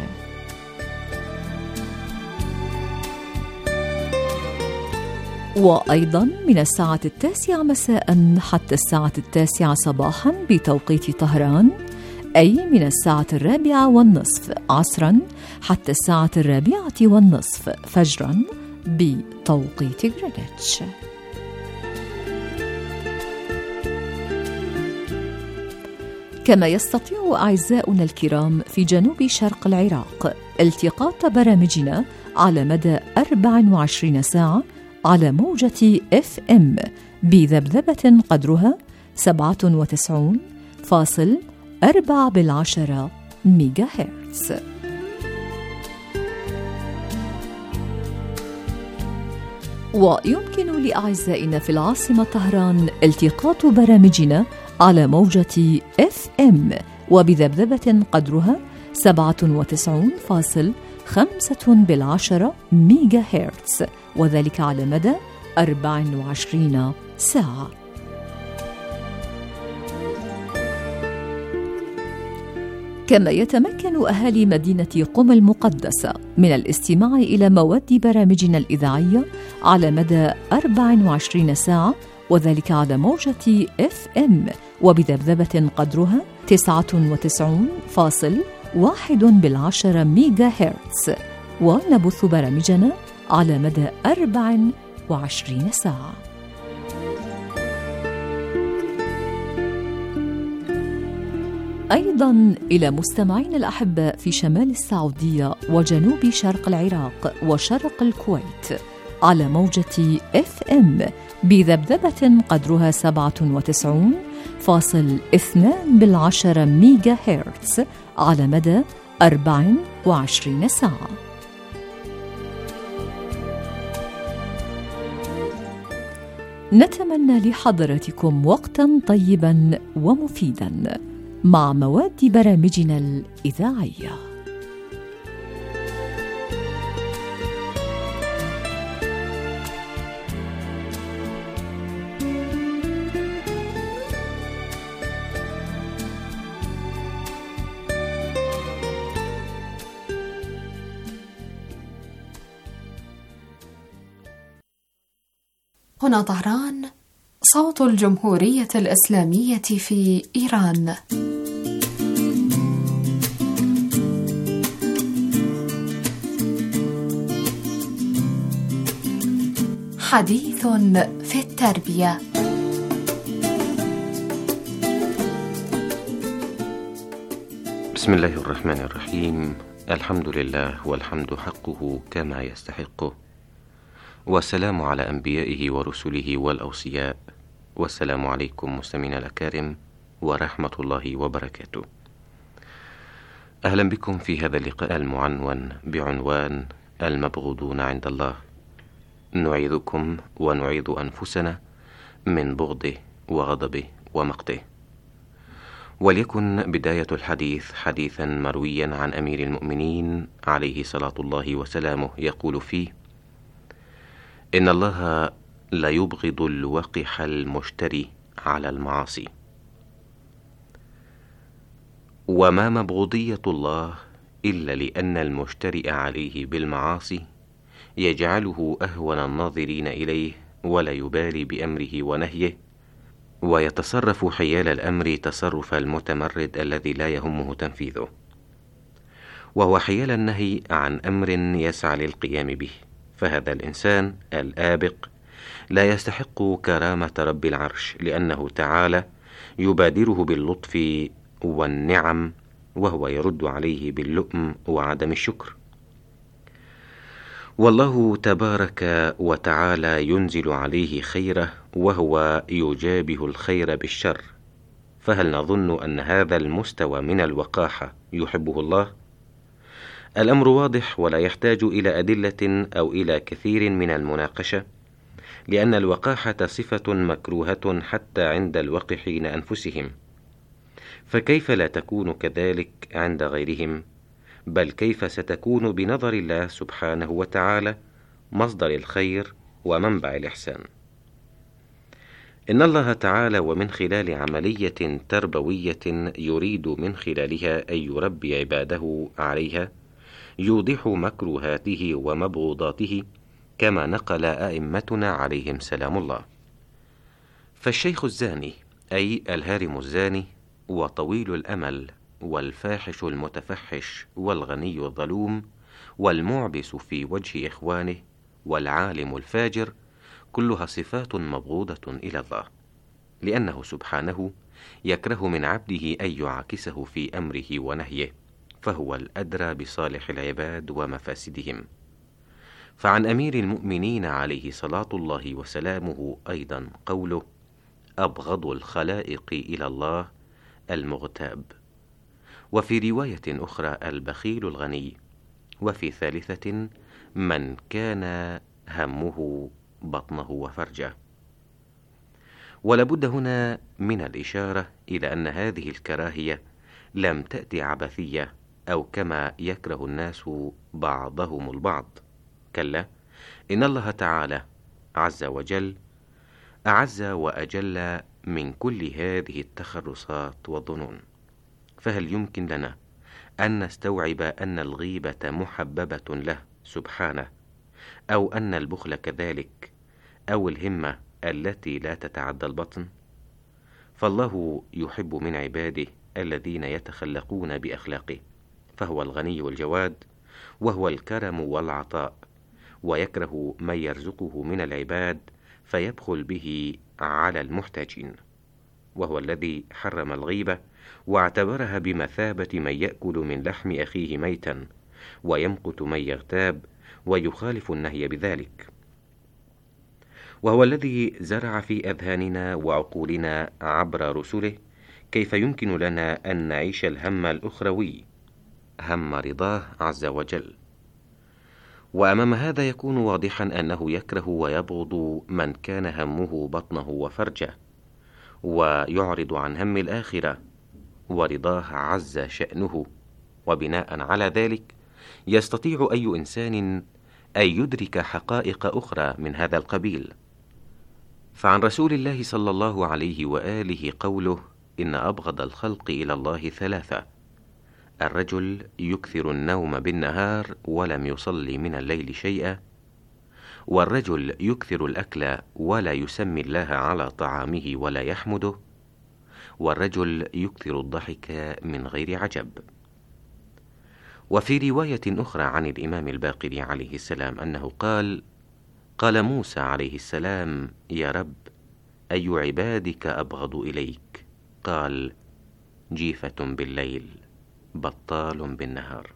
وأيضا من الساعة التاسعة مساء حتى الساعة التاسعة صباحا بتوقيت طهران، أي من الساعة الرابعة والنصف عصرا حتى الساعة الرابعة والنصف فجرا بتوقيت غرينتش. كما يستطيع أعزاؤنا الكرام في جنوب شرق العراق التقاط برامجنا على مدى أربع وعشرين ساعة على موجة إف إم بذبذبة قدرها سبعة وتسعين فاصل أربعة بالعشرة ميجا هرتز. ويمكن لأعزائنا في العاصمة طهران التقاط برامجنا على موجة إف إم وبذبذبة قدرها سبعة وتسعين فاصل خمسة بالعشرة ميجا هرتز، وذلك على مدى أربع وعشرين ساعة. كما يتمكن أهالي مدينة قم المقدسة من الاستماع إلى مواد برامجنا الإذاعية على مدى أربع وعشرين ساعة وذلك على موجة اف ام وبذبذبة قدرها تسعة وتسعين فاصل واحد بالعشرة ميجا هرتز، ونبث برامجنا على مدى أربع وعشرين ساعة. أيضاً إلى مستمعين الأحباء في شمال السعودية وجنوب شرق العراق وشرق الكويت على موجة اف ام بذبذبة قدرها سبعة وتسعين فاصل اثنان بالعشرة ميجا هرتز على مدى أربع وعشرين ساعة. نتمنى لحضراتكم وقتاً طيباً ومفيداً مع مواد برامجنا الإذاعية. هنا طهران، صوت الجمهورية الإسلامية في إيران. حديث في التربية. بسم الله الرحمن الرحيم. الحمد لله والحمد حقه كما يستحقه، والسلام على أنبيائه ورسله والأوصياء، والسلام عليكم مستمعينا الأكارم ورحمة الله وبركاته. أهلا بكم في هذا اللقاء المعنون بعنوان المبغوضون عند الله. نعيذكم ونعيذ أنفسنا من بغضه وغضبه ومقته. وليكن بداية الحديث حديثا مرويا عن أمير المؤمنين عليه صلاة الله وسلامه، يقول فيه: إن الله لا يبغض الوقح المشتري على المعاصي. وما مبغوضية الله إلا لأن المشتري عليه بالمعاصي يجعله أهون الناظرين إليه، ولا يبالي بأمره ونهيه، ويتصرف حيال الأمر تصرف المتمرد الذي لا يهمه تنفيذه، وهو حيال النهي عن أمر يسعى للقيام به. فهذا الإنسان الآبق لا يستحق كرامة رب العرش، لأنه تعالى يبادره باللطف والنعم، وهو يرد عليه باللؤم وعدم الشكر. والله تبارك وتعالى ينزل عليه خيره، وهو يجابه الخير بالشر. فهل نظن أن هذا المستوى من الوقاحة يحبه الله؟ الأمر واضح ولا يحتاج إلى أدلة أو إلى كثير من المناقشة، لأن الوقاحة صفة مكروهة حتى عند الوقحين أنفسهم، فكيف لا تكون كذلك عند غيرهم؟ بل كيف ستكون بنظر الله سبحانه وتعالى مصدر الخير ومنبع الإحسان؟ إن الله تعالى ومن خلال عملية تربوية يريد من خلالها أن يربي عباده عليها يوضح مكروهاته ومبغوضاته، كما نقل أئمتنا عليهم سلام الله. فالشيخ الزاني أي الهارم الزاني، وطويل الأمل، والفاحش المتفحش، والغني الظلوم، والمعبس في وجه إخوانه، والعالم الفاجر، كلها صفات مبغوضة إلى الله، لأنه سبحانه يكره من عبده أن يعاكسه في أمره ونهيه، فهو الأدرى بصالح العباد ومفاسدهم. فعن أمير المؤمنين عليه صلاة الله وسلامه أيضا قوله: أبغض الخلائق إلى الله المغتاب. وفي رواية أخرى: البخيل الغني. وفي ثالثة: من كان همه بطنه وفرجه. ولابد هنا من الإشارة إلى أن هذه الكراهية لم تأتي عبثية أو كما يكره الناس بعضهم البعض، كلا، إن الله تعالى عز وجل أعز وأجل من كل هذه التخرصات والظنون. فهل يمكن لنا أن نستوعب أن الغيبة محببة له سبحانه، أو أن البخل كذلك، أو الهمة التي لا تتعدى البطن؟ فالله يحب من عباده الذين يتخلقون بأخلاقه، فهو الغني الجواد، وهو الكرم والعطاء، ويكره من يرزقه من العباد فيبخل به على المحتاجين، وهو الذي حرم الغيبة واعتبرها بمثابة من يأكل من لحم أخيه ميتا ويمقت من يغتاب ويخالف النهي بذلك، وهو الذي زرع في أذهاننا وعقولنا عبر رسله كيف يمكن لنا أن نعيش الهم الأخروي، هم رضاه عز وجل. وأمام هذا يكون واضحا أنه يكره ويبغض من كان همه بطنه وفرجه، ويعرض عن هم الآخرة ورضاه عز شأنه، وبناء على ذلك يستطيع أي إنسان أن يدرك حقائق أخرى من هذا القبيل. فعن رسول الله صلى الله عليه وآله قوله: إن أبغض الخلق إلى الله ثلاثة: الرجل يكثر النوم بالنهار ولم يصلي من الليل شيئا، والرجل يكثر الأكل ولا يسمي الله على طعامه ولا يحمده، والرجل يكثر الضحك من غير عجب. وفي رواية أخرى عن الإمام الباقر عليه السلام أنه قال: قال موسى عليه السلام: يا رب، أي عبادك أبغض إليك؟ قال: جيفة بالليل بطال بالنهار.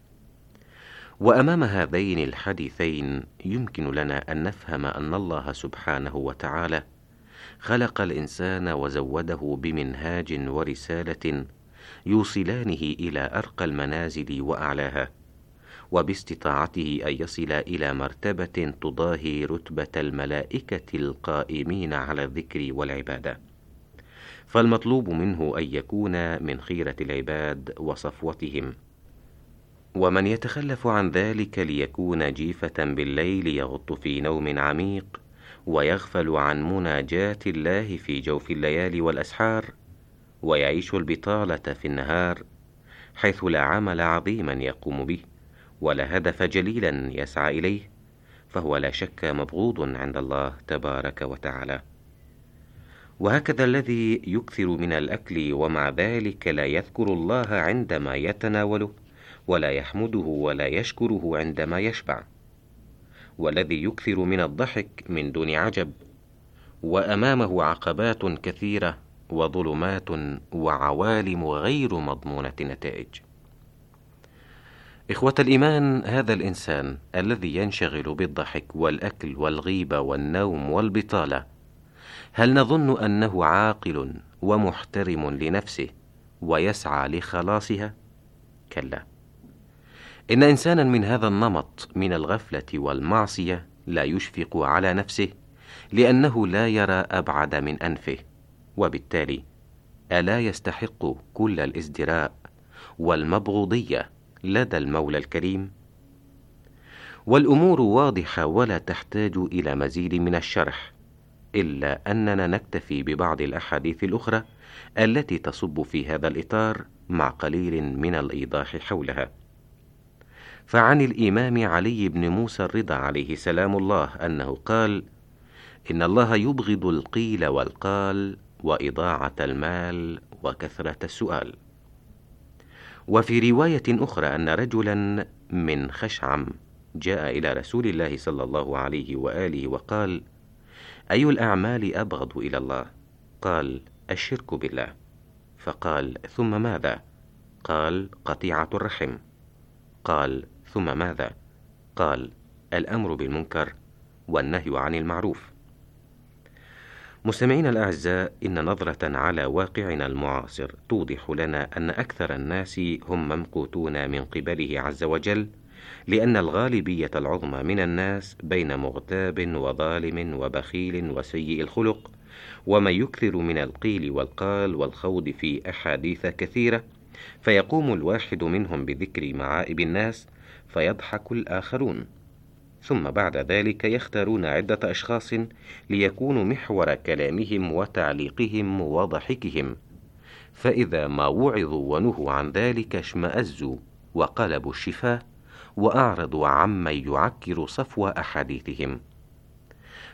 وأمام هذين الحديثين يمكن لنا أن نفهم أن الله سبحانه وتعالى خلق الإنسان وزوده بمنهاج ورسالة يوصلانه إلى أرقى المنازل وأعلاها، وباستطاعته أن يصل إلى مرتبة تضاهي رتبة الملائكة القائمين على الذكر والعبادة. فالمطلوب منه أن يكون من خيرة العباد وصفوتهم، ومن يتخلف عن ذلك ليكون جيفة بالليل يغط في نوم عميق ويغفل عن مناجاة الله في جوف الليالي والأسحار، ويعيش البطالة في النهار حيث لا عمل عظيما يقوم به ولا هدف جليلا يسعى إليه، فهو لا شك مبغوض عند الله تبارك وتعالى. وهكذا الذي يكثر من الأكل ومع ذلك لا يذكر الله عندما يتناوله ولا يحمده ولا يشكره عندما يشبع، والذي يكثر من الضحك من دون عجب وأمامه عقبات كثيرة وظلمات وعوالم غير مضمونة النتائج. إخوة الإيمان، هذا الإنسان الذي ينشغل بالضحك والأكل والغيبة والنوم والبطالة، هل نظن أنه عاقل ومحترم لنفسه ويسعى لخلاصها؟ كلا، إن إنسانا من هذا النمط من الغفلة والمعصية لا يشفق على نفسه، لأنه لا يرى أبعد من أنفه، وبالتالي ألا يستحق كل الازدراء والمبغوضية لدى المولى الكريم؟ والأمور واضحة ولا تحتاج إلى مزيد من الشرح، إلا أننا نكتفي ببعض الأحاديث الأخرى التي تصب في هذا الإطار مع قليل من الإيضاح حولها. فعن الإمام علي بن موسى الرضا عليه سلام الله أنه قال: إن الله يبغض القيل والقال وإضاعة المال وكثرة السؤال. وفي رواية أخرى أن رجلا من خشعم جاء إلى رسول الله صلى الله عليه وآله وقال: أي الأعمال أبغض إلى الله؟ قال: الشرك بالله. فقال: ثم ماذا؟ قال: قطيعة الرحم. قال: ثم ماذا؟ قال: الأمر بالمنكر والنهي عن المعروف. مستمعينا الأعزاء، إن نظرة على واقعنا المعاصر توضح لنا أن أكثر الناس هم ممقوتون من قبله عز وجل، لأن الغالبية العظمى من الناس بين مغتاب وظالم وبخيل وسيء الخلق، ومن يكثر من القيل والقال والخوض في أحاديث كثيرة، فيقوم الواحد منهم بذكر معائب الناس فيضحك الآخرون، ثم بعد ذلك يختارون عدة أشخاص ليكونوا محور كلامهم وتعليقهم وضحكهم، فإذا ما وعظوا ونهوا عن ذلك اشمأزوا وقلبوا الشفاه وأعرضوا عمن يعكر صفو أحاديثهم.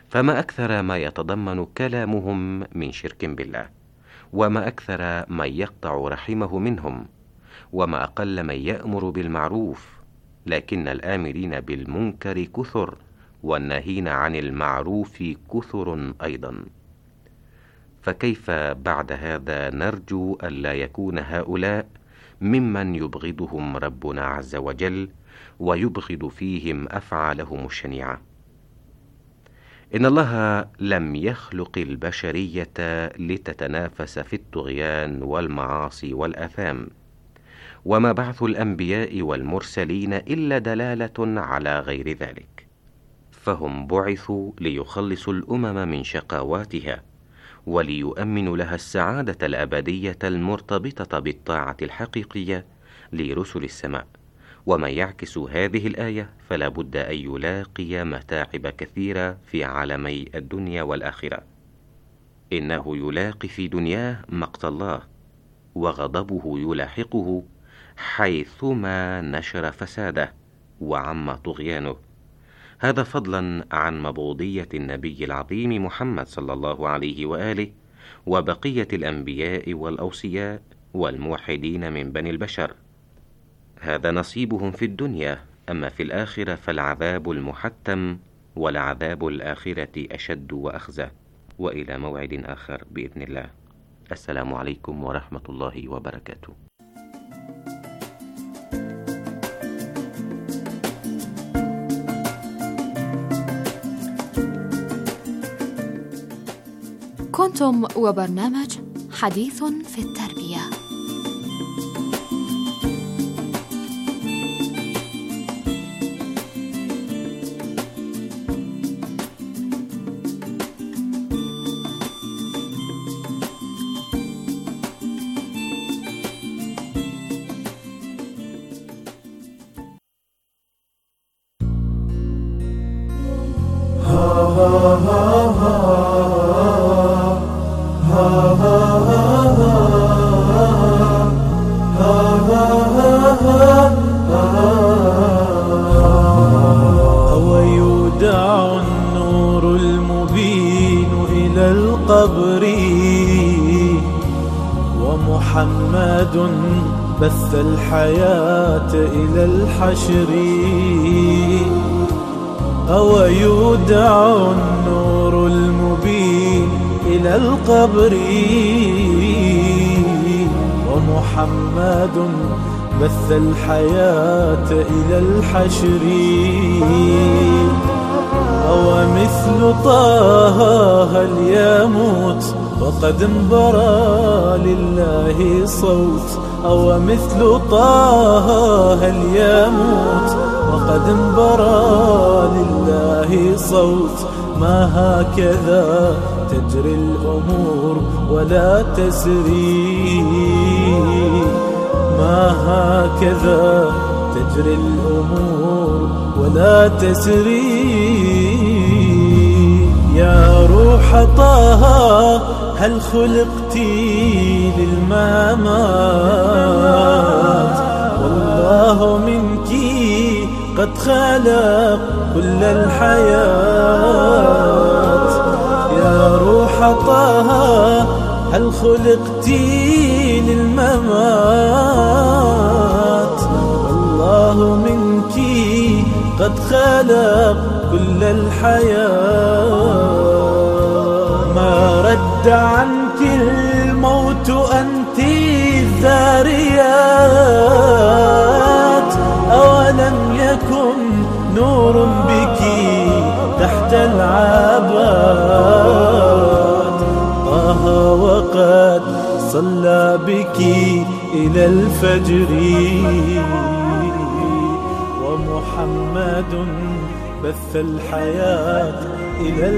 فما أكثر ما يتضمن كلامهم من شرك بالله، وما أكثر من يقطع رحمه منهم، وما أقل من يأمر بالمعروف، لكن الآمرين بالمنكر كثر، والناهين عن المعروف كثر أيضا. فكيف بعد هذا نرجو ألا يكون هؤلاء ممن يبغضهم ربنا عز وجل ويبغض فيهم أفعالهم الشنيعة؟ إن الله لم يخلق البشرية لتتنافس في الطغيان والمعاصي والآثام، وما بعث الأنبياء والمرسلين إلا دلالة على غير ذلك، فهم بعثوا ليخلصوا الأمم من شقاواتها، وليؤمنوا لها السعادة الأبدية المرتبطة بالطاعة الحقيقية لرسل السماء. ومن يعكس هذه الآية فلا بد أن يلاقي متاعب كثيرة في عالمي الدنيا والآخرة. إنه يلاقي في دنياه مقت الله، وغضبه يلاحقه حيثما نشر فساده وعم طغيانه، هذا فضلا عن مبغوضية النبي العظيم محمد صلى الله عليه وآله وبقية الأنبياء والأوصياء والموحدين من بني البشر. هذا نصيبهم في الدنيا، أما في الآخرة فالعذاب المحتم، والعذاب الآخرة أشد وأخزى. وإلى موعد آخر بإذن الله. السلام عليكم ورحمة الله وبركاته. كنتم وبرنامج حديث في التربية. ويودع النور المبين إلى القبر، ومحمد بث الحياة إلى الحشر. ويودع النور المبين إلى القبر، ومحمد بث الحياة إلى الحشر. ومثل طه هل يموت وقد انبرى لله صوت. ومثل طه هل يموت وقد انبرى لله صوت. ما هكذا تجري الأمور ولا تسري، ما هكذا تجري الأمور ولا تسري. يا روح طه هل خلقت للممات؟ والله منك قد خلق كل الحياة. يا روح طه هل خلقت للممات؟ والله منك قد خلق كل الحياة. ما رد عنك الموت أنت الذاريات. أولم يكن نور بك تحت العباد. طه وقد صلى بك إلى الفجر، ومحمد بث الحياة إلى